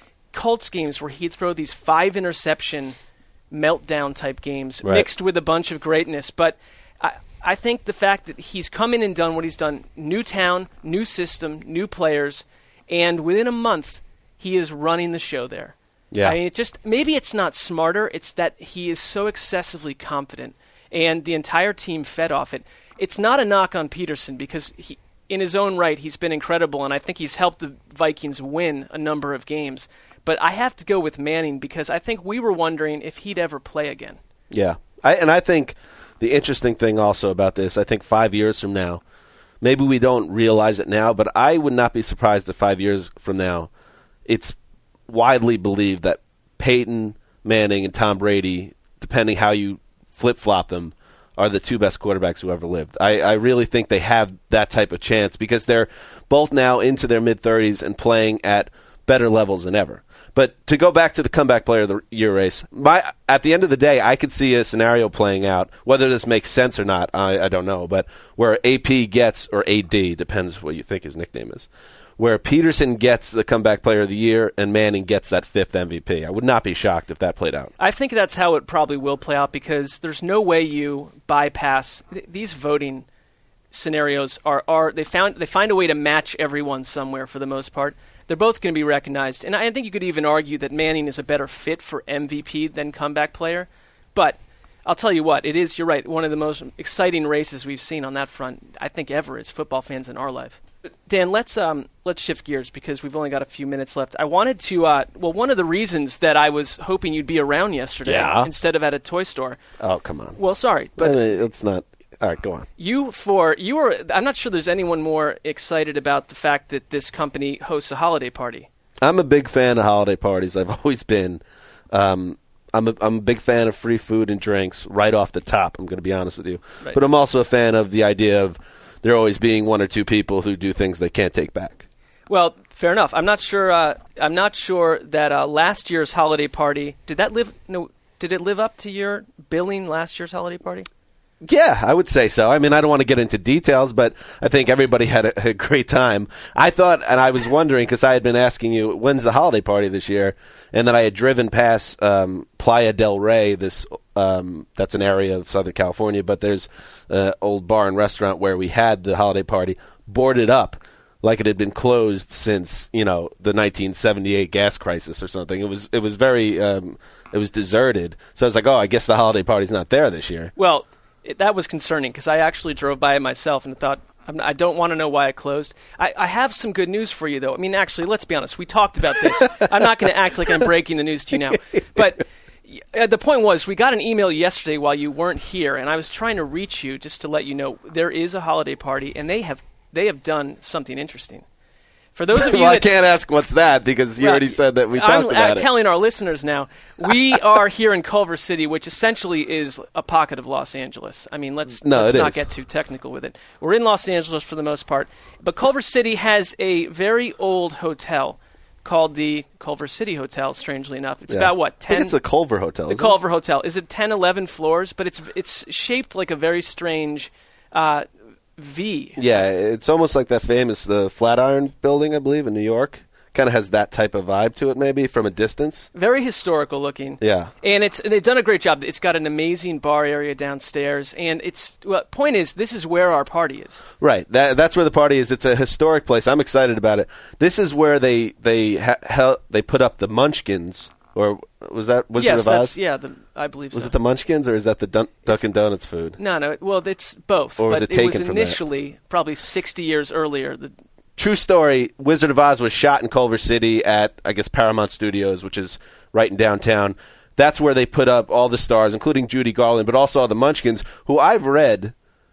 Colts games where he'd throw these five interception meltdown type games Right. mixed with a bunch of greatness. But I, I think the fact that he's come in and done what he's done, new town, new system, new players, and within a month, he is running the show there. Yeah. I mean, it just maybe it's not smarter. It's that he is so excessively confident, and the entire team fed off it. It's not a knock on Peterson because he, in his own right, he's been incredible, and I think he's helped the Vikings win a number of games. But I have to go with Manning because I think we were wondering if he'd ever play again. Yeah. I, and I think the interesting thing also about this, I think five years from now, maybe we don't realize it now, but I would not be surprised if five years from now it's widely believed that Peyton Manning and Tom Brady, depending how you flip-flop them, are the two best quarterbacks who ever lived. I, I really think they have that type of chance because they're both now into their mid-thirties and playing at better levels than ever. But to go back to the comeback player of the year race, my at the end of the day, I could see a scenario playing out. Whether this makes sense or not, I, I don't know. But where A P gets, or A D, depends what you think his nickname is, where Peterson gets the comeback player of the year and Manning gets that fifth M V P. I would not be shocked if that played out. I think that's how it probably will play out because there's no way you bypass th- these voting scenarios. Are, are they found they find a way to match everyone somewhere for the most part. They're both going to be recognized, and I think you could even argue that Manning is a better fit for M V P than comeback player. But I'll tell you what, it is, you're right, one of the most exciting races we've seen on that front, I think, ever as football fans in our life. Dan, let's um, let's shift gears because we've only got a few minutes left. I wanted to, uh, well, one of the reasons that I was hoping you'd be around yesterday Yeah. instead of at a toy store. Oh, come on. Well, sorry, But but it's not. All right, go on. you for you were. I'm not sure there's anyone more excited about the fact that this company hosts a holiday party. I'm a big fan of holiday parties. I've always been. Um, I'm a, I'm a big fan of free food and drinks right off the top. I'm going to be honest with you. Right. But I'm also a fan of the idea of there always being one or two people who do things they can't take back. Well, fair enough. I'm not sure. Uh, I'm not sure that uh, last year's holiday party did that live. No, did it live up to your billing last year's holiday party? Yeah, I would say so. I mean, I don't want to get into details, but I think everybody had a, a great time. I thought, and I was wondering, because I had been asking you, when's the holiday party this year? And then I had driven past um, Playa del Rey, this um, that's an area of Southern California, but there's an old bar and restaurant where we had the holiday party, boarded up like it had been closed since, you know, the nineteen seventy-eight gas crisis or something. It was it was very, um, it was deserted. So I was like, oh, I guess the holiday party's not there this year. Well, it, that was concerning because I actually drove by it myself and thought, I'm, I don't want to know why it closed. I, I have some good news for you, though. I mean, actually, let's be honest. We talked about this. I'm not going to act like I'm breaking the news to you now. But uh, the point was, we got an email yesterday while you weren't here, and I was trying to reach you just to let you know there is a holiday party, and they have they have done something interesting. For those of you well, that, I can't ask what's that because you Well, already said that we I'm talked about uh, it. telling our listeners now, we are here in Culver City, which essentially is a pocket of Los Angeles. I mean, let's, No, let's it not is. get too technical with it. We're in Los Angeles for the most part, but Culver City has a very old hotel called the Culver City Hotel, strangely enough. It's Yeah. about, what, I ten? think it's the Culver Hotel. The isn't it? Culver Hotel. Is it ten, eleven floors? But it's it's shaped like a very strange uh, V. Yeah, it's almost like that famous the Flatiron Building, I believe, in New York. kind of has that type of vibe to it, maybe from a distance. Very historical looking. Yeah, and it's they've done a great job. It's got an amazing bar area downstairs, and it's well, point is this is where our party is. Right, that, that's where the party is. It's a historic place. I'm excited about it. This is where they they ha, ha, they put up the Munchkins, or was that Wizard yes, of Oz? That's, yeah, the, I believe was so. it the Munchkins, or is that the Dun- Dunkin' Donuts food? No, no. Well, it's both. Or was but it taken was from that? initially probably sixty years earlier. The, True story, Wizard of Oz was shot in Culver City at, I guess, Paramount Studios, which is right in downtown. That's where they put up all the stars, including Judy Garland, but also all the Munchkins, who I've read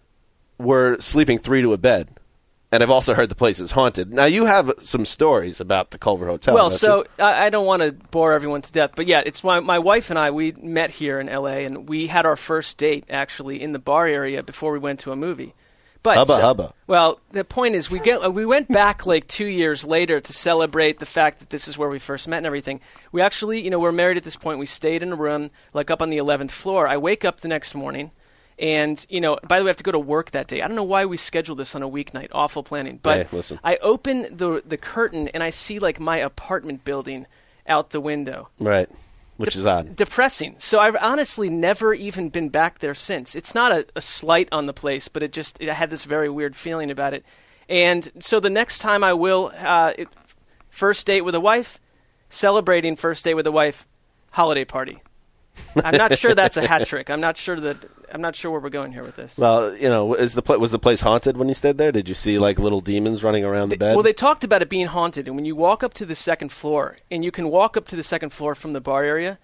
were sleeping three to a bed. And I've also heard the place is haunted. Now, you have some stories about the Culver Hotel. well, don't so you? I, I don't want to bore everyone to death, but yeah, it's my, my wife and I, we met here in L A, and we had our first date, actually, in the bar area before we went to a movie. But Hubba so, hubba. Well, the point is, we get we went back like two years later to celebrate the fact that this is where we first met and everything. We actually, you know, we're married at this point. We stayed in a room like up on the eleventh floor. I wake up the next morning, and you know, by the way, I have to go to work that day. I don't know why we scheduled this on a weeknight. Awful planning. But Hey, listen. I open the the curtain and I see like my apartment building out the window. Right, which De- is odd. Depressing. So I've honestly never even been back there since. It's not a, a slight on the place, but it just it had this very weird feeling about it. And so the next time I will, uh, it, first date with a wife, celebrating first date with a wife, holiday party. I'm not sure that's a hat trick. I'm not sure that I'm not sure where we're going here with this. Well, you know, is the pla- was the place haunted when you stayed there? Did you see like little demons running around the bed? Well, they talked about it being haunted, and when you walk up to the second floor, and you can walk up to the second floor from the bar area,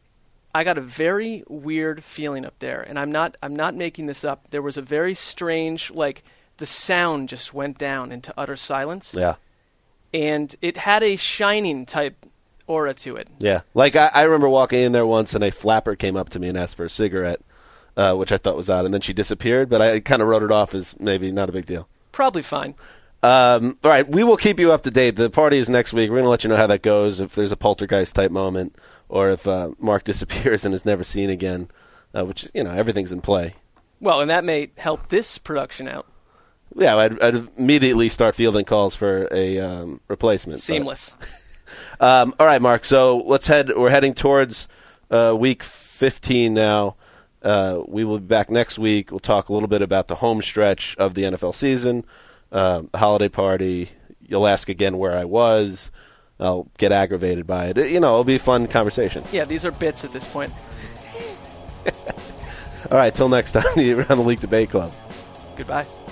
I got a very weird feeling up there, and I'm not I'm not making this up. There was a very strange, like the sound just went down into utter silence. Yeah. And it had a Shining type aura to it. Yeah. Like I, I remember walking in there once, and a flapper came up to me and asked for a cigarette, uh, which I thought was odd, and then she disappeared. But I kind of wrote it off as maybe not a big deal. Probably fine. Um, all right, we will keep you up to date. The party is next week. We're going to let you know how that goes, if there's a poltergeist type moment, or if uh, Mark disappears and is never seen again, uh, which, you know, everything's in play. Well, and that may help this production out. Yeah, I'd, I'd immediately start fielding calls for a um, replacement. Seamless. um, all right, Mark, so let's head. We're heading towards uh, week fifteen now. Uh, we will be back next week. We'll talk a little bit about the home stretch of the N F L season, uh, the holiday party. You'll ask again where I was. I'll get aggravated by it. You know, it'll be a fun conversation. Yeah, these are bits at this point. All right, till next time, around the League Debate Club. Goodbye.